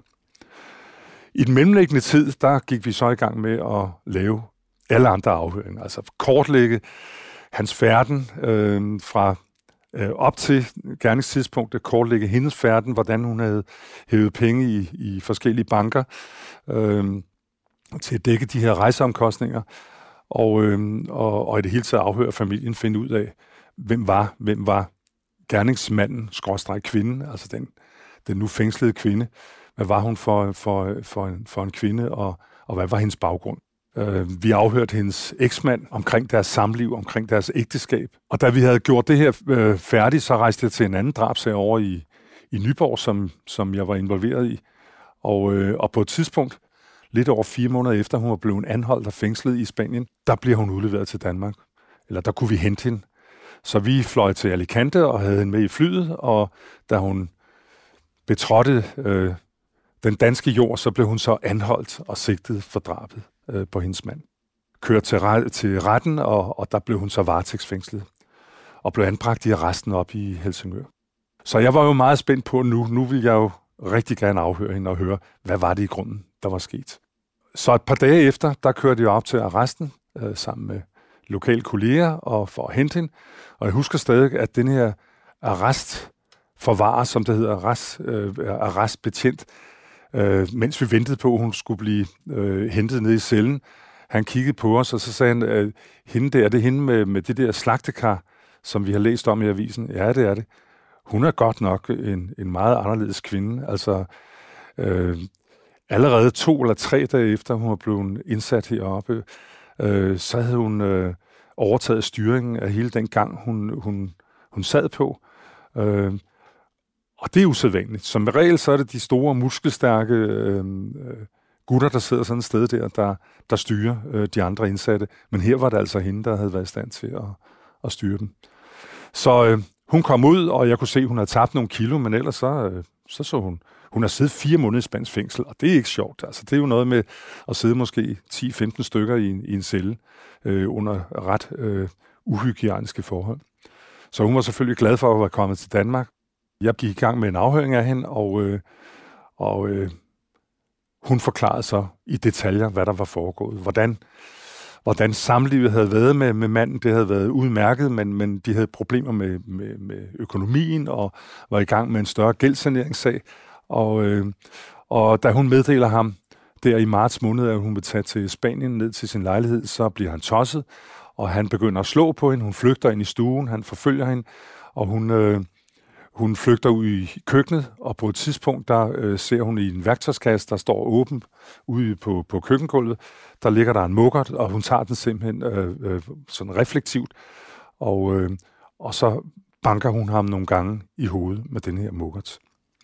I den mellemliggende tid, der gik vi så i gang med at lave alle andre afhøringer, altså kortlægge hans færden øh, fra øh, op til gerningstidspunktet, kortlægge hendes færden, hvordan hun havde hævet penge i, i forskellige banker øh, til at dække de her rejseomkostninger, og, øh, og, og i det hele taget afhøre familien, finde ud af, hvem var, hvem var gerningsmanden, skråstreg kvinden, altså den, den nu fængslede kvinde. Hvad var hun for, for, for, en, for en kvinde, og, og hvad var hendes baggrund? Uh, vi afhørte hendes eksmand omkring deres samliv, omkring deres ægteskab. Og da vi havde gjort det her uh, færdigt, så rejste jeg til en anden drabsag over i, i Nyborg, som, som jeg var involveret i. Og, uh, og på et tidspunkt, lidt over fire måneder efter, hun var blevet anholdt og fængslet i Spanien, der blev hun udleveret til Danmark. Eller der kunne vi hente hende. Så vi fløj til Alicante og havde hende med i flyet, og da hun betrådte uh, den danske jord, så blev hun så anholdt og sigtet for drabet på hendes mand. Kørte til, ret, til retten, og, og der blev hun så varetægtsfængslet og blev anbragt i arresten op i Helsingør. Så jeg var jo meget spændt på nu. Nu ville jeg jo rigtig gerne afhøre hende og høre, hvad var det i grunden, der var sket. Så et par dage efter, der kørte jeg op til arresten øh, sammen med lokale kolleger og for at hente hende. Og jeg husker stadig, at den her arrestforvarer, som det hedder, arrest, øh, arrestbetjent, Øh, mens vi ventede på, at hun skulle blive øh, hentet ned i cellen. Han kiggede på os, og så sagde han, øh, hende der, er det hende med, med det der slagtekar, som vi har læst om i avisen? Ja, det er det. Hun er godt nok en, en meget anderledes kvinde. Altså, øh, allerede to eller tre dage efter, hun var blevet indsat heroppe, øh, så havde hun øh, overtaget styringen af hele den gang, hun, hun, hun sad på. Øh, Og det er usædvanligt. Som regel så er det de store, muskelstærke øh, gutter, der sidder sådan et sted der, der, der styrer øh, de andre indsatte. Men her var det altså hende, der havde været i stand til at, at styre dem. Så øh, hun kom ud, og jeg kunne se, at hun havde tabt nogle kilo, men ellers så, øh, så så hun, hun har siddet fire måneder i spansk fængsel, og det er ikke sjovt. Altså, det er jo noget med at sidde måske ti til femten stykker i en, i en celle øh, under ret øh, uhygiejniske forhold. Så hun var selvfølgelig glad for at være kommet til Danmark. Jeg gik i gang med en afhøring af hende, og, øh, og øh, hun forklarede så i detaljer, hvad der var foregået. Hvordan, hvordan samlivet havde været med, med manden. Det havde været udmærket, men, men de havde problemer med, med, med økonomien og var i gang med en større gældssaneringssag. Og, øh, og da hun meddeler ham der i marts måned, at hun vil tage til Spanien ned til sin lejlighed, så bliver han tosset, og han begynder at slå på hende. Hun flygter ind i stuen, han forfølger hende, og hun, øh, hun flygter ud i køkkenet, og på et tidspunkt, der øh, ser hun i en værktøjskasse, der står åben ude på, på køkkengulvet. Der ligger der en mukkert, og hun tager den simpelthen øh, øh, sådan reflektivt, og, øh, og så banker hun ham nogle gange i hovedet med den her mukkert.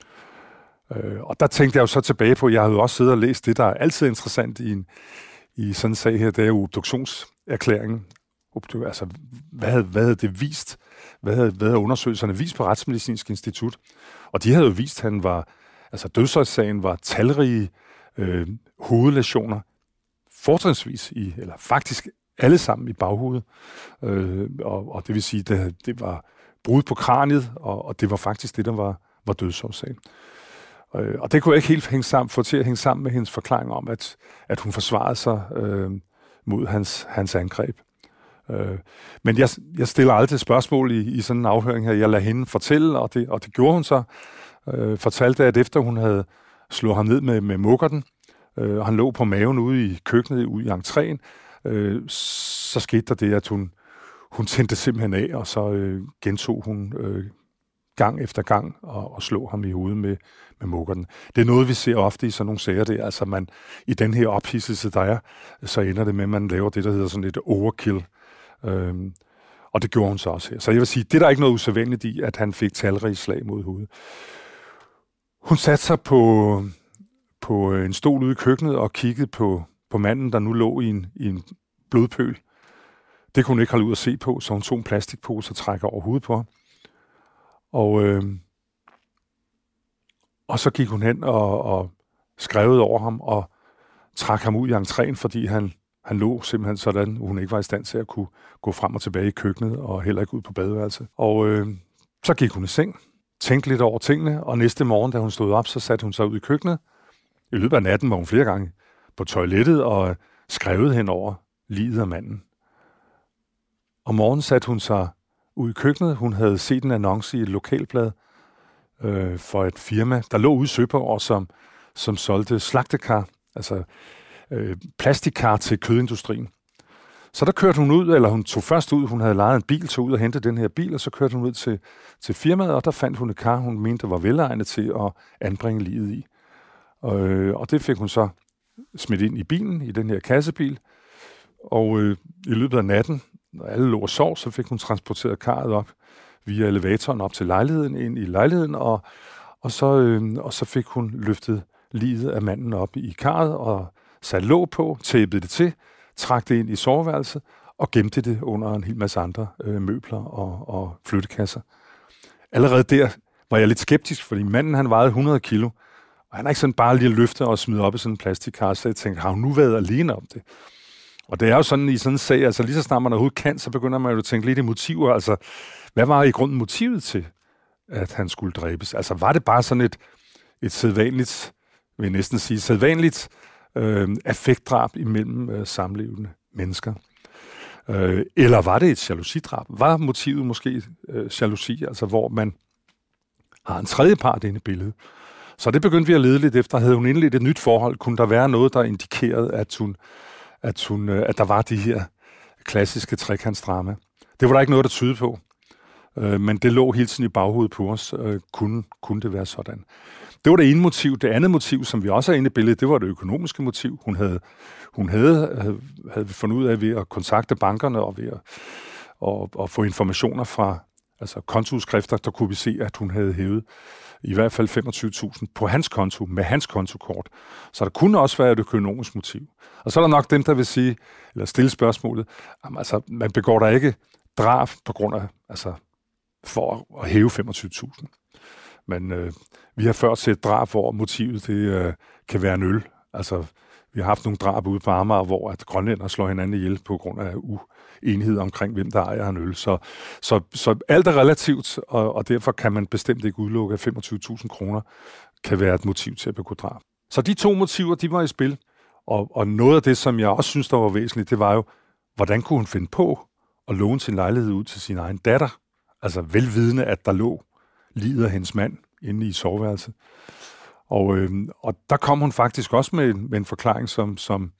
Øh, og der tænkte jeg jo så tilbage på, at jeg havde jo også siddet og læst det, der er altid interessant i, en, i sådan en sag her, det er jo obduktionserklæringen. Altså, hvad havde, hvad havde det vist? Hvad havde, hvad havde undersøgelserne vist på Retsmedicinsk Institut? Og de havde jo vist, at han var, altså dødsårsagen var talrige øh, hovedlæsioner, fortrinsvis i, eller faktisk alle sammen i baghovedet. Øh, og, og det vil sige, det, det var brud på kraniet, og, og det var faktisk det, der var, var dødsårsagen. Øh, og det kunne jeg ikke helt hænge sammen, få til at hænge sammen med hendes forklaring om, at, at hun forsvarede sig øh, mod hans, hans angreb. Øh, men jeg, jeg stiller aldrig spørgsmål i, i sådan en afhøring her. Jeg lader hende fortælle, og det, og det gjorde hun så. Øh, fortalte, at efter hun havde slået ham ned med, med mukkerten, øh, og han lå på maven ude i køkkenet, ude i entréen, øh, så skete der det, at hun, hun tændte simpelthen af, og så øh, gentog hun øh, gang efter gang og, og slog ham i hovedet med, med mukkerten. Det er noget, vi ser ofte i sådan nogle sager. Det er, altså man, i den her ophidselse, der er, så ender det med, at man laver det, der hedder sådan et overkill. Øhm, og det gjorde hun så også her. Så jeg vil sige, det er der ikke noget usædvanligt i, at han fik talrige slag mod hovedet. Hun satte sig på, på en stol ude i køkkenet og kiggede på, på manden, der nu lå i en, i en blodpøl. Det kunne hun ikke holde ud at se på, så hun tog en plastikpose og trækker over hovedet på ham. Og, øh, og så gik hun hen og, og skrevede over ham og trak ham ud i entréen, fordi han Han lå simpelthen sådan, at hun ikke var i stand til at kunne gå frem og tilbage i køkkenet, og heller ikke ud på badeværelset. Og øh, så gik hun i seng, tænkte lidt over tingene, og næste morgen, da hun stod op, så satte hun sig ud i køkkenet. I løbet af natten var hun flere gange på toilettet og skrevet hen over liget af manden. Om morgenen satte hun sig ud i køkkenet. Hun havde set en annonce i et lokalblad øh, for et firma, der lå ude i Søborg, som, som solgte slagtekar, altså Øh, plastikkar til kødindustrien. Så der kørte hun ud, eller hun tog først ud, hun havde lejet en bil, tog ud og hentede den her bil, og så kørte hun ud til, til firmaet, og der fandt hun et kar, hun mente var velegnet til at anbringe liget i. Øh, og det fik hun så smidt ind i bilen, i den her kassebil, og øh, i løbet af natten, når alle lå og sov, så fik hun transporteret karret op via elevatoren op til lejligheden, ind i lejligheden, og, og, så, øh, og så fik hun løftet liget af manden op i karret, og satte låg på, tæppede det til, trak det ind i soveværelset og gemte det under en hel masse andre øh, møbler og, og flyttekasser. Allerede der var jeg lidt skeptisk, fordi manden han vejede hundrede kilo, og han er ikke sådan bare lige løfte og smide op i sådan en plastikkar, så jeg tænkte, har hun nu været alene om det? Og det er jo sådan i sådan en sag, altså lige så snart man overhovedet kan, så begynder man jo at tænke lidt i motiver, altså hvad var i grunden motivet til, at han skulle dræbes? Altså var det bare sådan et, et sædvanligt, vil jeg næsten sige, sædvanligt Øh, affektdrab imellem øh, samlevende mennesker. Øh, eller var det et jalousidrab? Var motivet måske øh, jalousi, altså hvor man har en tredje part inde i billedet? Så det begyndte vi at lede lidt efter. Havde hun indledt et nyt forhold, kunne der være noget, der indikerede, at, hun, at, hun, øh, at der var de her klassiske trekantsdrama. Det var der ikke noget, der tydede på. Øh, men det lå hele tiden i baghovedet på os. Øh, kunne, kunne det være sådan? Det var det ene motiv. Det andet motiv, som vi også er inde i billedet, det var det økonomiske motiv. Hun havde, hun havde, havde, havde fundet ud af ved at kontakte bankerne og ved at og, og få informationer fra altså kontoudskrifter, der kunne vi se, at hun havde hævet i hvert fald femogtyve tusind på hans konto, med hans kontokort. Så der kunne også være et økonomisk motiv. Og så er der nok dem, der vil sige, eller stille spørgsmålet, jamen, altså, man begår der ikke drab på grund af, altså, for at hæve femogtyve tusind. Men øh, vi har før set drab, hvor motivet det, øh, kan være en øl. Altså, vi har haft nogle drab ude på Amager, hvor at grønlænder slår hinanden ihjel på grund af uenighed omkring, hvem der ejer en øl. Så, så, så alt er relativt, og, og derfor kan man bestemt ikke udelukke, at femogtyve tusind kroner kan være et motiv til at begå drab. Så de to motiver, de var i spil. Og, og noget af det, som jeg også synes, der var væsentligt, det var jo, hvordan kunne hun finde på at låne sin lejlighed ud til sin egen datter? Altså velvidende, at der lå liget af hendes mand inde i soveværelset. Og, øh, og der kom hun faktisk også med, med en forklaring, som, som,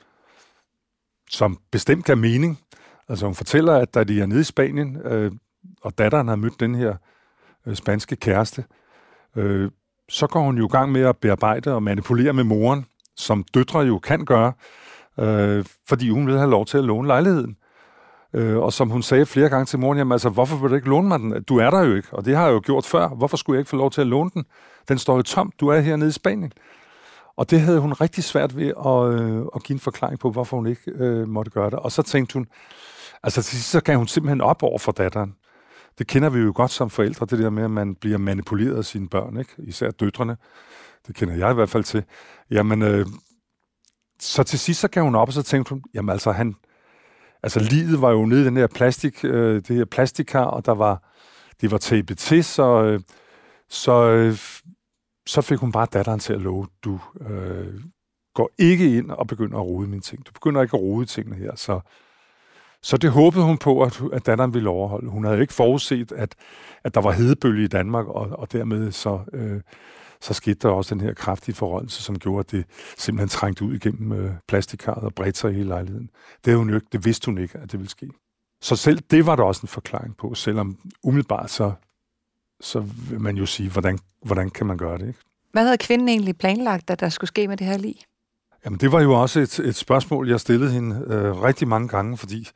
som bestemt gav mening. Altså hun fortæller, at da de er nede i Spanien, øh, og datteren har mødt den her øh, spanske kæreste, øh, så går hun jo i gang med at bearbejde og manipulere med moren, som døtre jo kan gøre, øh, fordi hun vil have lov til at låne lejligheden. Øh, og som hun sagde flere gange til moren, jamen altså, hvorfor vil du ikke låne mig den? Du er der jo ikke, og det har jeg jo gjort før. Hvorfor skulle jeg ikke få lov til at låne den? Den står jo tom. Du er hernede i Spanien. Og det havde hun rigtig svært ved at, øh, at give en forklaring på, hvorfor hun ikke øh, måtte gøre det. Og så tænkte hun, altså til sidst så gav hun simpelthen op over for datteren. Det kender vi jo godt som forældre, det der med, at man bliver manipuleret af sine børn, ikke? Især døtrene. Det kender jeg i hvert fald til. Jamen, øh, så til sidst så gav hun op, og så tænkte hun, jamen altså, han, altså livet var jo nede i den her plastik, øh, det her plastikkar, og der var, det var tapet til, så, øh, så, øh, så fik hun bare datteren til at love, du øh, går ikke ind og begynder at rode mine ting. Du begynder ikke at rode tingene her, så Så det håbede hun på, at, at datteren ville overholde. Hun havde ikke forudset, at, at der var hedebølge i Danmark, og, og dermed så, øh, så skete der også den her kraftige forrådnelse, som gjorde, at det simpelthen trængte ud igennem øh, plastikkarret og bredte sig i hele lejligheden. Det, hun ikke, det vidste hun ikke, at det ville ske. Så selv det var der også en forklaring på, selvom umiddelbart så, så vil man jo sige, hvordan, hvordan kan man gøre det, ikke? Hvad havde kvinden egentlig planlagt, at der skulle ske med det her lig? Jamen, det var jo også et, et spørgsmål, jeg stillede hende øh, rigtig mange gange, fordi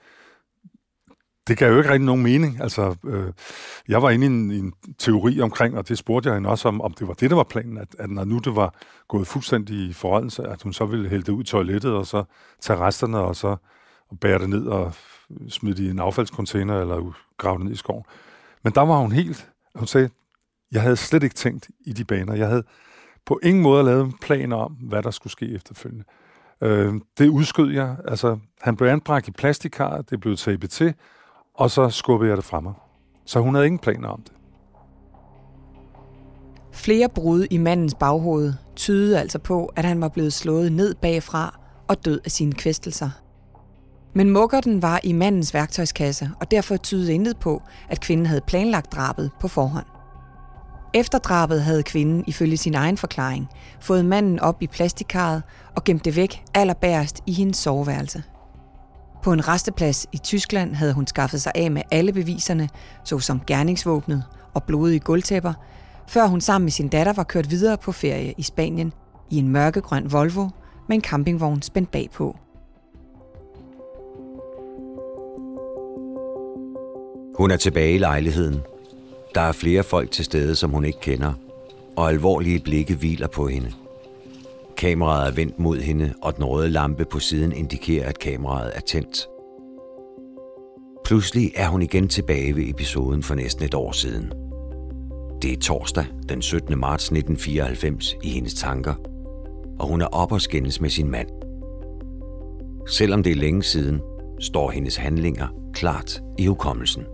det gav jo ikke rigtig nogen mening. Altså, øh, jeg var inde i en, i en teori omkring, og det spurgte jeg hende også om, om det var det, der var planen, at, at når nu det var gået fuldstændig i forrådnelse, at hun så ville hælde det ud i toilettet, og så tage resterne, og så og bære det ned og smide det i en affaldscontainer, eller grave det ned i skoven. Men der var hun helt, hun sagde, jeg havde slet ikke tænkt i de baner. Jeg havde på ingen måde lavet planer om, hvad der skulle ske efterfølgende. Øh, det udskød jeg. Altså, han blev anbragt i plastikkarret, det blev tapet til, og så skubbede jeg det fra mig. Så hun havde ingen planer om det. Flere brud i mandens baghoved tydede altså på, at han var blevet slået ned bagfra og død af sine kvæstelser. Men muggerten var i mandens værktøjskasse, og derfor tydede intet på, at kvinden havde planlagt drabet på forhånd. Efter drabet havde kvinden, ifølge sin egen forklaring, fået manden op i plastikkarret og gemt det væk allerbærest i hendes soveværelse. På en resteplads i Tyskland havde hun skaffet sig af med alle beviserne, såsom gerningsvåbnet og blodige gulvtæpper, før hun sammen med sin datter var kørt videre på ferie i Spanien i en mørkegrøn Volvo med en campingvogn spændt bagpå. Hun er tilbage i lejligheden. Der er flere folk til stede, som hun ikke kender, og alvorlige blikke hviler på hende. Kameraet er vendt mod hende, og den røde lampe på siden indikerer, at kameraet er tændt. Pludselig er hun igen tilbage ved episoden for næsten et år siden. Det er torsdag, den syttende marts nitten fireoghalvfems i hendes tanker, og hun er op og skændes med sin mand. Selvom det er længe siden, står hendes handlinger klart i hukommelsen.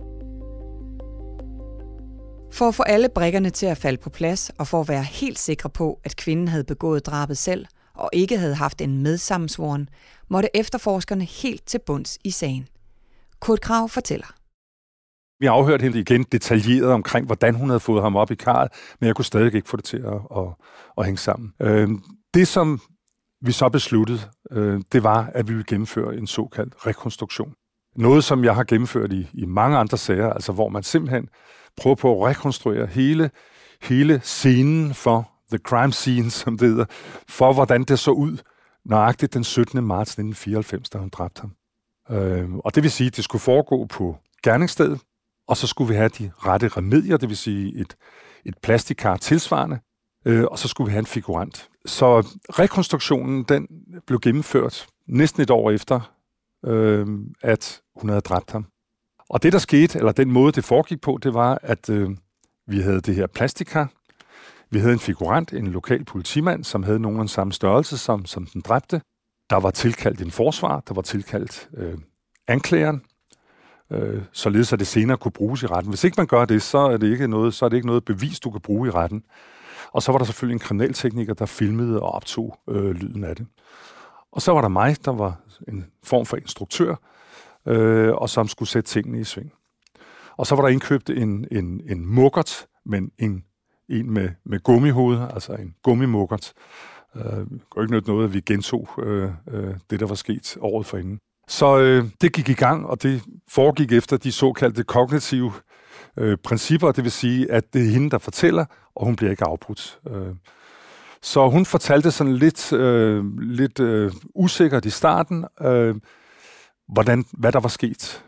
For at få alle brikkerne til at falde på plads, og for at være helt sikre på, at kvinden havde begået drabet selv, og ikke havde haft en medsammensvoren, måtte efterforskerne helt til bunds i sagen. Kurt Krag fortæller. Vi har afhørt hende igen detaljeret omkring, hvordan hun havde fået ham op i karret, men jeg kunne stadig ikke få det til at, at, at hænge sammen. Øh, det, som vi så besluttede, øh, det var, at vi ville gennemføre en såkaldt rekonstruktion. Noget, som jeg har gennemført i, i mange andre sager, altså hvor man simpelthen prøver på at rekonstruere hele, hele scenen for the crime scene, som det hedder, for hvordan det så ud nøjagtigt den syttende marts nitten fireoghalvfems, da hun dræbte ham. Øh, og det vil sige, at det skulle foregå på gerningsstedet, og så skulle vi have de rette remedier, det vil sige et, et plastikkar tilsvarende, øh, og så skulle vi have en figurant. Så rekonstruktionen, den blev gennemført næsten et år efter, øh, at hun havde dræbt ham. Og det, der skete, eller den måde, det foregik på, det var, at øh, vi havde det her plastikkar. Vi havde en figurant, en lokal politimand, som havde nogen samme størrelse som, som den dræbte. Der var tilkaldt en forsvar, der var tilkaldt øh, anklageren, øh, således at det senere kunne bruges i retten. Hvis ikke man gør det, så er det ikke noget, så er det ikke noget bevis, du kan bruge i retten. Og så var der selvfølgelig en kriminaltekniker, der filmede og optog øh, lyden af det. Og så var der mig, der var en form for instruktør, øh, og som skulle sætte tingene i sving. Og så var der indkøbt en, en, en mukkert, men en, en med, med gummihoved, altså en gummimukkert. Øh, det går ikke noget, at vi gentog øh, øh, det, der var sket året forinden. Så øh, det gik i gang, og det foregik efter de såkaldte kognitive øh, principper, det vil sige, at det er hende, der fortæller, og hun bliver ikke afbrudt. Øh, så hun fortalte sådan lidt, øh, lidt øh, usikkert i starten, øh, hvordan, hvad der var sket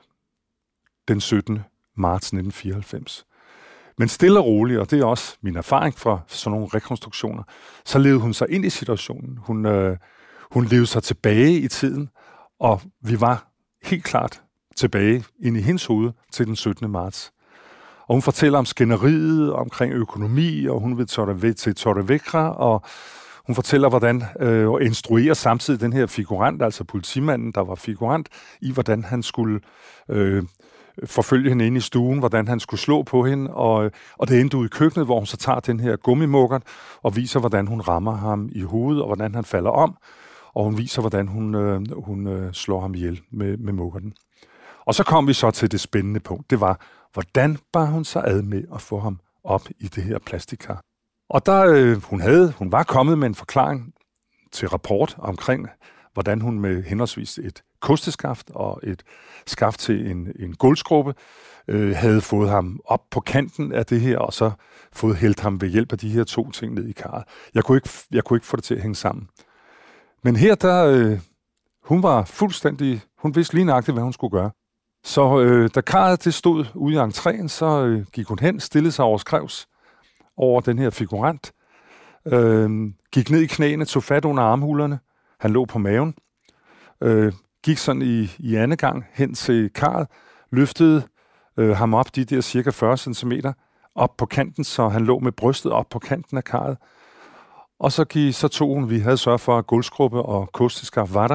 den syttende marts nitten fireoghalvfems. Men stille og roligt, og det er også min erfaring fra sådan nogle rekonstruktioner, så levede hun sig ind i situationen. Hun, øh, hun levede sig tilbage i tiden, og vi var helt klart tilbage ind i hendes hoved til den syttende marts. Og hun fortæller om skænderiet, omkring økonomi, og hun vil tage til Torrevieja, og hun fortæller, hvordan øh, og instruerer samtidig den her figurant, altså politimanden, der var figurant, i hvordan han skulle øh, forfølge hende ind i stuen, hvordan han skulle slå på hende, og, og det endte ud i køkkenet, hvor hun så tager den her gummimukkert og viser, hvordan hun rammer ham i hovedet, og hvordan han falder om, og hun viser, hvordan hun, øh, hun øh, slår ham ihjel med, med mukkerten. Og så kom vi så til det spændende punkt. Det var, hvordan bar hun sig ad med at få ham op i det her plastikkar. Og der, øh, hun, havde, hun var kommet med en forklaring til rapport omkring, hvordan hun med henholdsvis et kosteskaft og et skaft til en, en gulvskrubbe øh, havde fået ham op på kanten af det her, og så fået hældt ham ved hjælp af de her to ting ned i karret. Jeg kunne ikke, jeg kunne ikke få det til at hænge sammen. Men her, der, øh, hun var fuldstændig, hun vidste lige nøjagtigt, hvad hun skulle gøre. Så øh, da karret det stod ude i entréen, så øh, gik hun hen, stillede sig over skrevs over den her figurant, øh, gik ned i knæene, tog fat under armhulerne, han lå på maven, øh, gik sådan i, i anden gang hen til karret, løftede øh, ham op de der cirka fyrre centimeter op på kanten, så han lå med brystet op på kanten af karret. Og så, gik, så tog hun, vi havde sørget for, at gulvskrubbe og kosteskaft var der,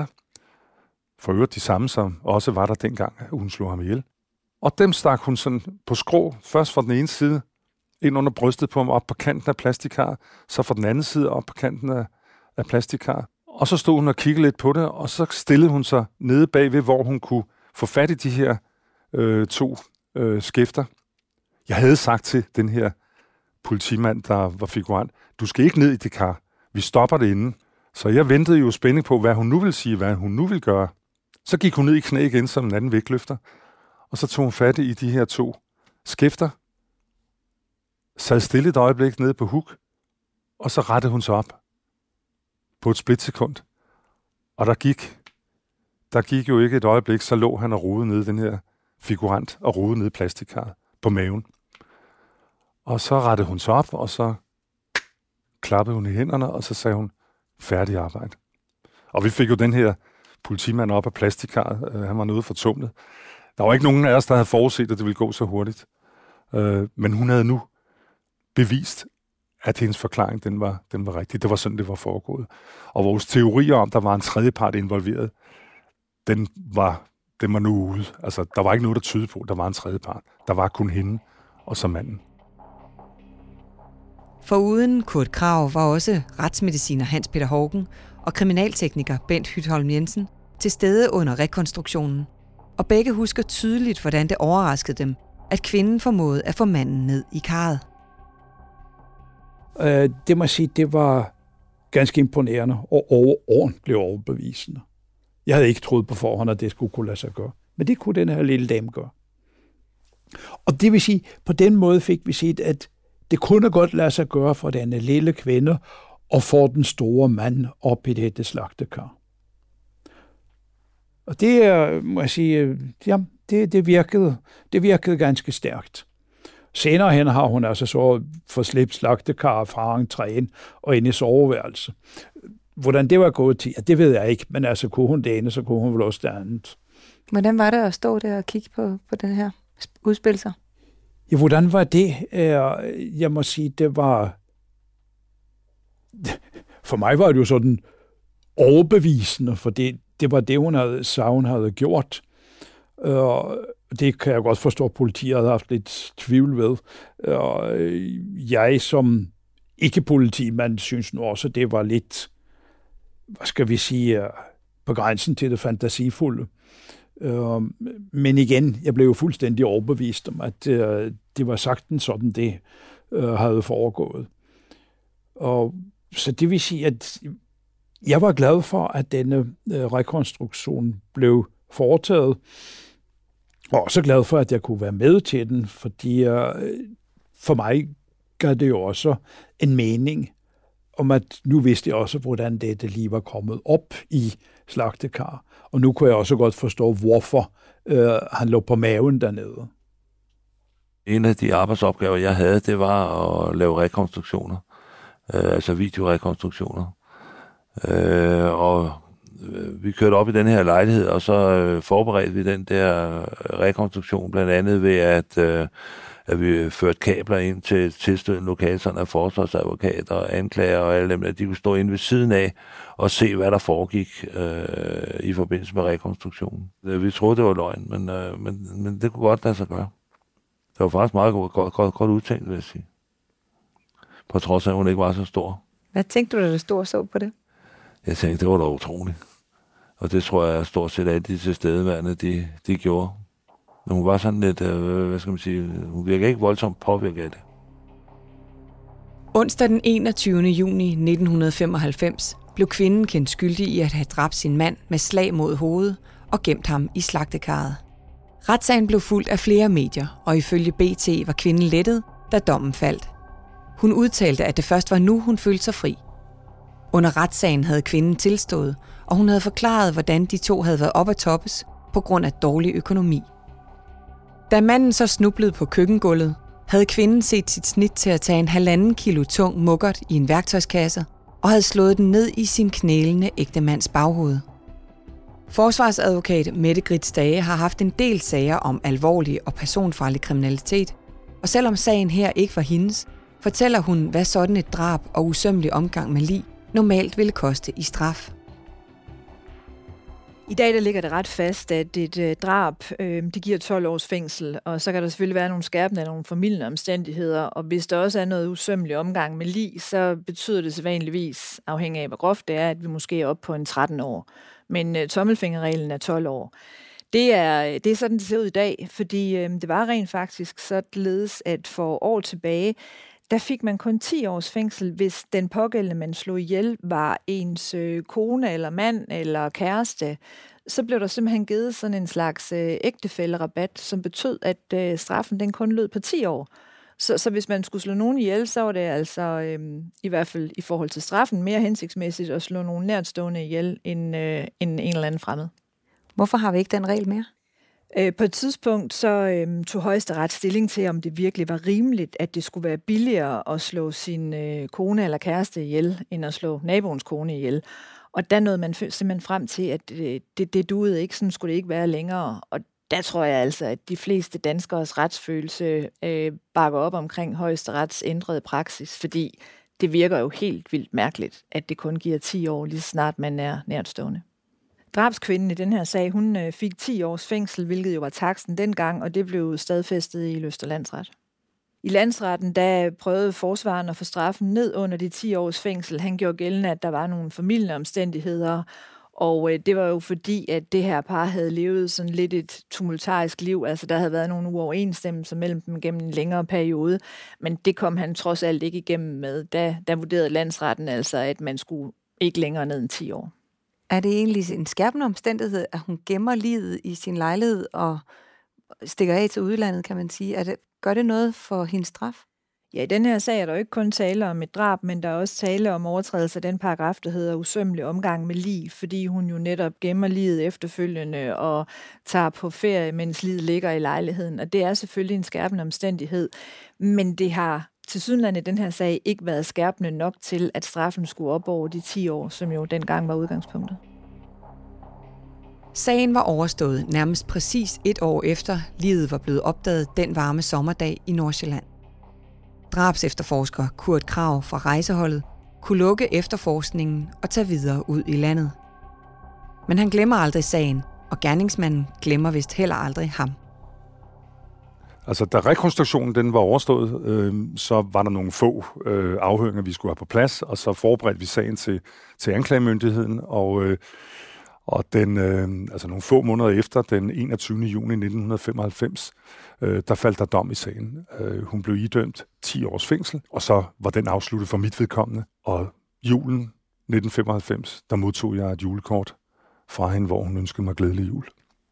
for øvrigt de samme, som også var der dengang, hun slog ham ihjel. Og dem stak hun sådan på skrå, først fra den ene side, ind under brystet på ham, op på kanten af plastikkarret, så fra den anden side op på kanten af, af plastikkarret. Og så stod hun og kiggede lidt på det, og så stillede hun sig nede bagved, hvor hun kunne få fat i de her øh, to øh, skæfter. Jeg havde sagt til den her politimand, der var figurant, du skal ikke ned i det kar, vi stopper det inden. Så jeg ventede jo spænding på, hvad hun nu ville sige, hvad hun nu ville gøre. Så gik hun ned i knæ igen som en anden vægtløfter, og så tog hun fat i de her to skæfter, sad stille et øjeblik nede på huk, og så rettede hun sig op på et splitsekund. Og der gik, der gik jo ikke et øjeblik, så lå han og rodede nede den her figurant, og rodede nede i plastikkarret på maven. Og så rettede hun sig op, og så klappede hun i hænderne, og så sagde hun, færdig arbejde. Og vi fik jo den her politimand op af plastikkarret. Uh, han var noget fortumlet. Der var ikke nogen af os, der havde forudset, at det ville gå så hurtigt. Uh, men hun havde nu bevist, at hendes forklaring, den var, den var rigtig. Det var sådan, det var foregået. Og vores teorier om, der var en tredje part involveret, den var, den var nu ude. Altså, der var ikke noget, der tydede på, at der var en tredje part. Der var kun hende og så manden. Foruden Kurt Krag var også retsmediciner Hans Peter Haugen og kriminaltekniker Bent Hytholm Jensen til stede under rekonstruktionen. Og begge husker tydeligt, hvordan det overraskede dem, at kvinden formåede at få manden ned i karret. Uh, det må jeg sige, det var ganske imponerende og overordentligt overbevisende. Jeg havde ikke troet på forhånd, at det skulle kunne lade sig gøre. Men det kunne den her lille dame gøre. Og det vil sige, på den måde fik vi set, at det kunne godt lade sig gøre for denne lille kvinde og for den store mand op i dette slagtekar. Og det er, må jeg sige, ja, det, det, virkede, det virkede ganske stærkt. Senere hen har hun altså så forslæbt slagtekar fra entréen og ind i soveværelse. Hvordan det var gået til, ja, det ved jeg ikke, men altså kunne hun det ene, så kunne hun vel også det andet. Hvordan var det at stå der og kigge på, på den her udspil sig? Ja, hvordan var det? Jeg må sige, det var, for mig var det jo sådan overbevisende, for det, det var det, hun havde, sagde, hun havde gjort. Og det kan jeg godt forstå, at politiet havde haft lidt tvivl ved. Og jeg som ikke-politimand synes nu også, at det var lidt, hvad skal vi sige, på grænsen til det fantasifulde. Men igen, jeg blev jo fuldstændig overbevist om, at det var sagtens sådan, det havde foregået. Og så det vil sige, at jeg var glad for, at denne rekonstruktion blev foretaget, og også glad for, at jeg kunne være med til den, fordi for mig gav det jo også en mening om, at nu vidste jeg også, hvordan det lige var kommet op i slagtekar. Og nu kunne jeg også godt forstå, hvorfor øh, han lå på maven dernede. En af de arbejdsopgaver, jeg havde, det var at lave rekonstruktioner. Øh, altså videorekonstruktioner. Øh, og vi kørte op i den her lejlighed, og så øh, forberedte vi den der rekonstruktion, blandt andet ved, at, øh, at vi førte kabler ind til tilstødende lokale, sådan at forsvarsadvokater og anklager og alle dem, at de kunne stå inde ved siden af og se, hvad der foregik øh, i forbindelse med rekonstruktionen. Vi troede, det var løgn, men, øh, men, men det kunne godt lade sig gøre. Det var faktisk meget godt, godt, godt, godt udtænkt, vil jeg sige. På trods af, at hun ikke var så stor. Hvad tænkte du, da du stod og så på det? Jeg tænkte, det var da utroligt. Og det tror jeg, at stort set alle de tilstedeværende, de, de gjorde. Men hun var sådan lidt, øh, hvad skal man sige, hun virker ikke voldsomt påvirket af det. Onsdag den enogtyvende juni nitten femoghalvfems blev kvinden kendt skyldig i at have dræbt sin mand med slag mod hovedet og gemt ham i slagtekarret. Retssagen blev fulgt af flere medier, og ifølge B T var kvinden lettet, da dommen faldt. Hun udtalte, at det først var nu, hun følte sig fri. Under retssagen havde kvinden tilstået, og hun havde forklaret, hvordan de to havde været op at toppes på grund af dårlig økonomi. Da manden så snublede på køkkengulvet, havde kvinden set sit snit til at tage en halvanden kilo tung mukkert i en værktøjskasse og havde slået den ned i sin knælende ægtemands baghoved. Forsvarsadvokat Mette Grits Dage har haft en del sager om alvorlig og personfarlig kriminalitet, og selvom sagen her ikke var hendes, fortæller hun, hvad sådan et drab og usømmelig omgang med lig normalt ville koste i straf. I dag der ligger det ret fast, at et øh, drab øh, det giver tolv års fængsel, og så kan der selvfølgelig være nogle skærpende af nogle formildende omstændigheder, og hvis der også er noget usømmelig omgang med lig, så betyder det sædvanligvis, afhængig af hvor groft det er, at vi måske er oppe på en tretten år. Men øh, tommelfingerreglen er tolv år. Det er, det er sådan, det ser ud i dag, fordi øh, det var rent faktisk således, at for år tilbage, der fik man kun ti års fængsel, hvis den pågældende, man slog ihjel, var ens øh, kone eller mand eller kæreste. Så blev der simpelthen givet sådan en slags øh, ægtefællerabat, som betød, at øh, straffen den kun lød på ti år. Så, så hvis man skulle slå nogen ihjel, så var det altså, øh, i hvert fald i forhold til straffen, mere hensigtsmæssigt at slå nogen nærtstående ihjel end, øh, end en eller anden fremmed. Hvorfor har vi ikke den regel mere? På et tidspunkt så øhm, tog Højesteret stilling til, om det virkelig var rimeligt, at det skulle være billigere at slå sin øh, kone eller kæreste ihjel, end at slå naboens kone ihjel. Og der nåede man simpelthen frem til, at øh, det, det duede ikke, sådan skulle det ikke være længere. Og der tror jeg altså, at de fleste danskers retsfølelse øh, bakker op omkring Højesterets ændrede praksis, fordi det virker jo helt vildt mærkeligt, at det kun giver ti år, lige så snart man er nærtstående. Drabskvinden i den her sag, hun fik ti års fængsel, hvilket jo var taksten dengang, og det blev stadfæstet i Løster Landsret. I landsretten, der prøvede forsvaren at få straffen ned under de ti års fængsel. Han gjorde gældende, at der var nogle familieomstændigheder, omstændigheder, og det var jo fordi, at det her par havde levet sådan lidt et tumultarisk liv. Altså, der havde været nogle uoverensstemmelser mellem dem gennem en længere periode, men det kom han trods alt ikke igennem med. Da, der vurderede landsretten altså, at man skulle ikke længere ned end ti år. Er det egentlig en skærpende omstændighed, at hun gemmer livet i sin lejlighed og stikker af til udlandet, kan man sige? Er det, gør det noget for hendes straf? Ja, i den her sag er der jo ikke kun tale om et drab, men der er også tale om overtrædelse af den paragraf, der hedder usømmelig omgang med lig, fordi hun jo netop gemmer livet efterfølgende og tager på ferie, mens livet ligger i lejligheden. Og det er selvfølgelig en skærpende omstændighed, men det har tilsyneladende i den her sag ikke været skærpende nok til, at straffen skulle op over de ti år, som jo dengang var udgangspunktet. Sagen var overstået nærmest præcis et år efter, livet var blevet opdaget den varme sommerdag i Nordsjælland. Drabsefterforsker Kurt Krag fra Rejseholdet kunne lukke efterforskningen og tage videre ud i landet. Men han glemmer aldrig sagen, og gerningsmanden glemmer vist heller aldrig ham. Altså, da rekonstruktionen den var overstået, øh, så var der nogle få øh, afhøringer, vi skulle have på plads, og så forberedte vi sagen til, til anklagemyndigheden, og, øh, og den, øh, altså nogle få måneder efter, den enogtyvende juni nitten femoghalvfems, øh, der faldt der dom i sagen. Øh, hun blev idømt ti års fængsel, og så var den afsluttet for mit vedkommende. Og julen nitten femoghalvfems, der modtog jeg et julekort fra hende, hvor hun ønskede mig glædelig jul.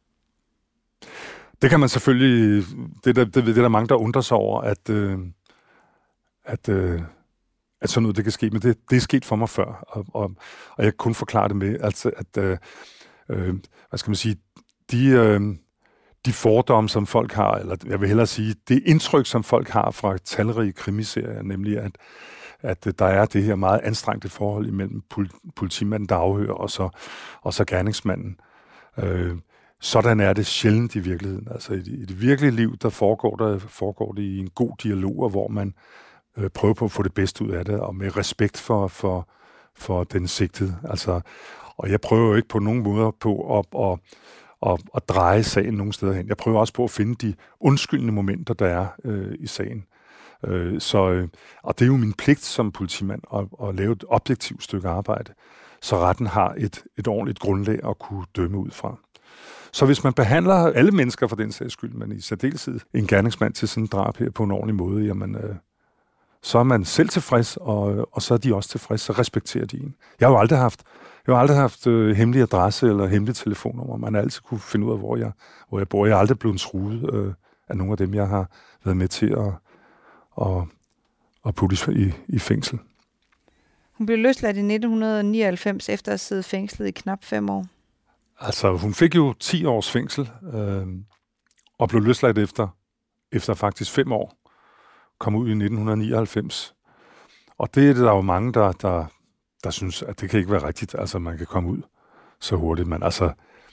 Det kan man selvfølgelig, det er der, det er der mange, der undrer sig over, at, øh, at, øh, at sådan noget det kan ske, men det, det er sket for mig før, og, og, og jeg kan kun forklare det med, altså, at øh, øh, hvad skal man sige, de, øh, de fordomme, som folk har, eller jeg vil hellere sige, det indtryk, som folk har fra talrige krimiserier, nemlig at, at der er det her meget anstrengte forhold imellem politimanden, der afhører, og så, og så gerningsmanden. Øh, Sådan er det sjældent i virkeligheden. Altså i det, i det virkelige liv, der foregår, der foregår det i en god dialog, hvor man øh, prøver på at få det bedste ud af det, og med respekt for, for, for den sigtede. Altså, og jeg prøver jo ikke på nogen måder på at, at, at, at dreje sagen nogen steder hen. Jeg prøver også på at finde de undskyldende momenter, der er øh, i sagen. Øh, så, øh, og det er jo min pligt som politimand at, at lave et objektivt stykke arbejde, så retten har et, et ordentligt grundlag at kunne dømme ud fra. Så hvis man behandler alle mennesker for den sags skyld, men i særdeleshed en gerningsmand til sådan en drab her på en ordentlig måde, jamen, øh, så er man selv tilfreds, og, og så er de også tilfreds, så respekterer de en. Jeg har jo aldrig haft, jeg har aldrig haft øh, hemmelig adresse eller hemmelig telefonnummer. Man har altid kunne finde ud af, hvor jeg, hvor jeg bor. Jeg er aldrig blevet truet øh, af nogle af dem, jeg har været med til at, at, at putte i, i fængsel. Hun blev løsladt i nitten nioghalvfems efter at have siddet fængslet i knap fem år. Altså, hun fik jo ti års fængsel, øh, og blev løsladt efter, efter faktisk fem år. Kom ud i nitten nioghalvfems. Og det er der jo mange, der, der, der synes, at det kan ikke være rigtigt, altså man kan komme ud så hurtigt. Men altså,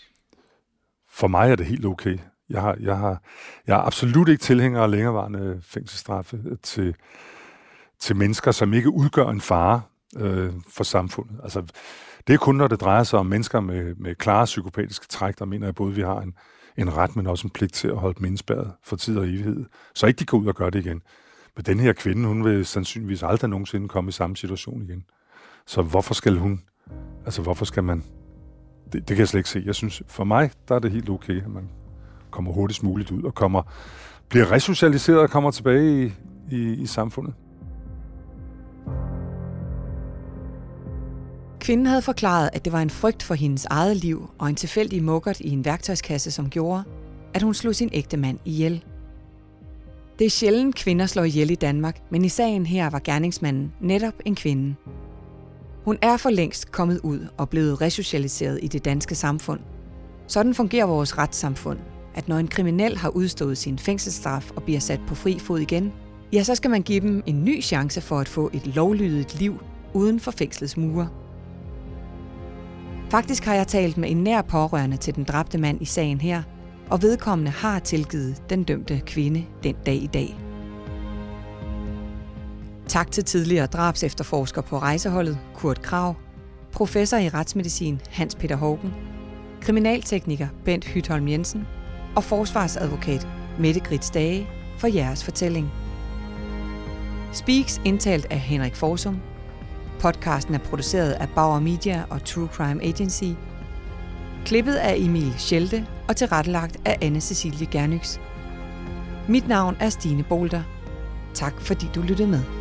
for mig er det helt okay. Jeg, har, jeg, har, jeg er absolut ikke tilhænger af længerevarende fængselsstraffe til, til mennesker, som ikke udgør en fare øh, for samfundet. Altså, det er kun, når det drejer sig om mennesker med, med klare psykopatiske træk, der mener jeg både, vi har en, en ret, men også en pligt til at holde dem indspærret for tid og evighed. Så ikke de går ud og gør det igen. Men den her kvinde, hun vil sandsynligvis aldrig nogensinde komme i samme situation igen. Så hvorfor skal hun, altså hvorfor skal man, det, det kan jeg slet ikke se. Jeg synes, for mig, der er det helt okay, at man kommer hurtigst muligt ud og kommer, bliver resocialiseret og kommer tilbage i, i, i samfundet. Kvinden havde forklaret, at det var en frygt for hendes eget liv og en tilfældig mukkert i en værktøjskasse, som gjorde, at hun slog sin ægte mand ihjel. Det er sjældent, kvinder slår ihjel i Danmark, men i sagen her var gerningsmanden netop en kvinde. Hun er for længst kommet ud og blevet resocialiseret i det danske samfund. Sådan fungerer vores retssamfund, at når en kriminel har udstået sin fængselsstraf og bliver sat på fri fod igen, ja, så skal man give dem en ny chance for at få et lovlydigt liv uden for fængslets mure. Faktisk har jeg talt med en nær pårørende til den dræbte mand i sagen her, og vedkommende har tilgivet den dømte kvinde den dag i dag. Tak til tidligere drabsefterforsker på rejseholdet, Kurt Krag, professor i retsmedicin Hans Peter Haugen, kriminaltekniker Bent Hytholm Jensen og forsvarsadvokat Mette Grits Dage for jeres fortælling. Speaks indtalt af Henrik Forsum. Podcasten er produceret af Bauer Media og True Crime Agency. Klippet af Emil Schelte og tilrettelagt af Anne Cecilie Gernyx. Mit navn er Stine Bolter. Tak fordi du lyttede med.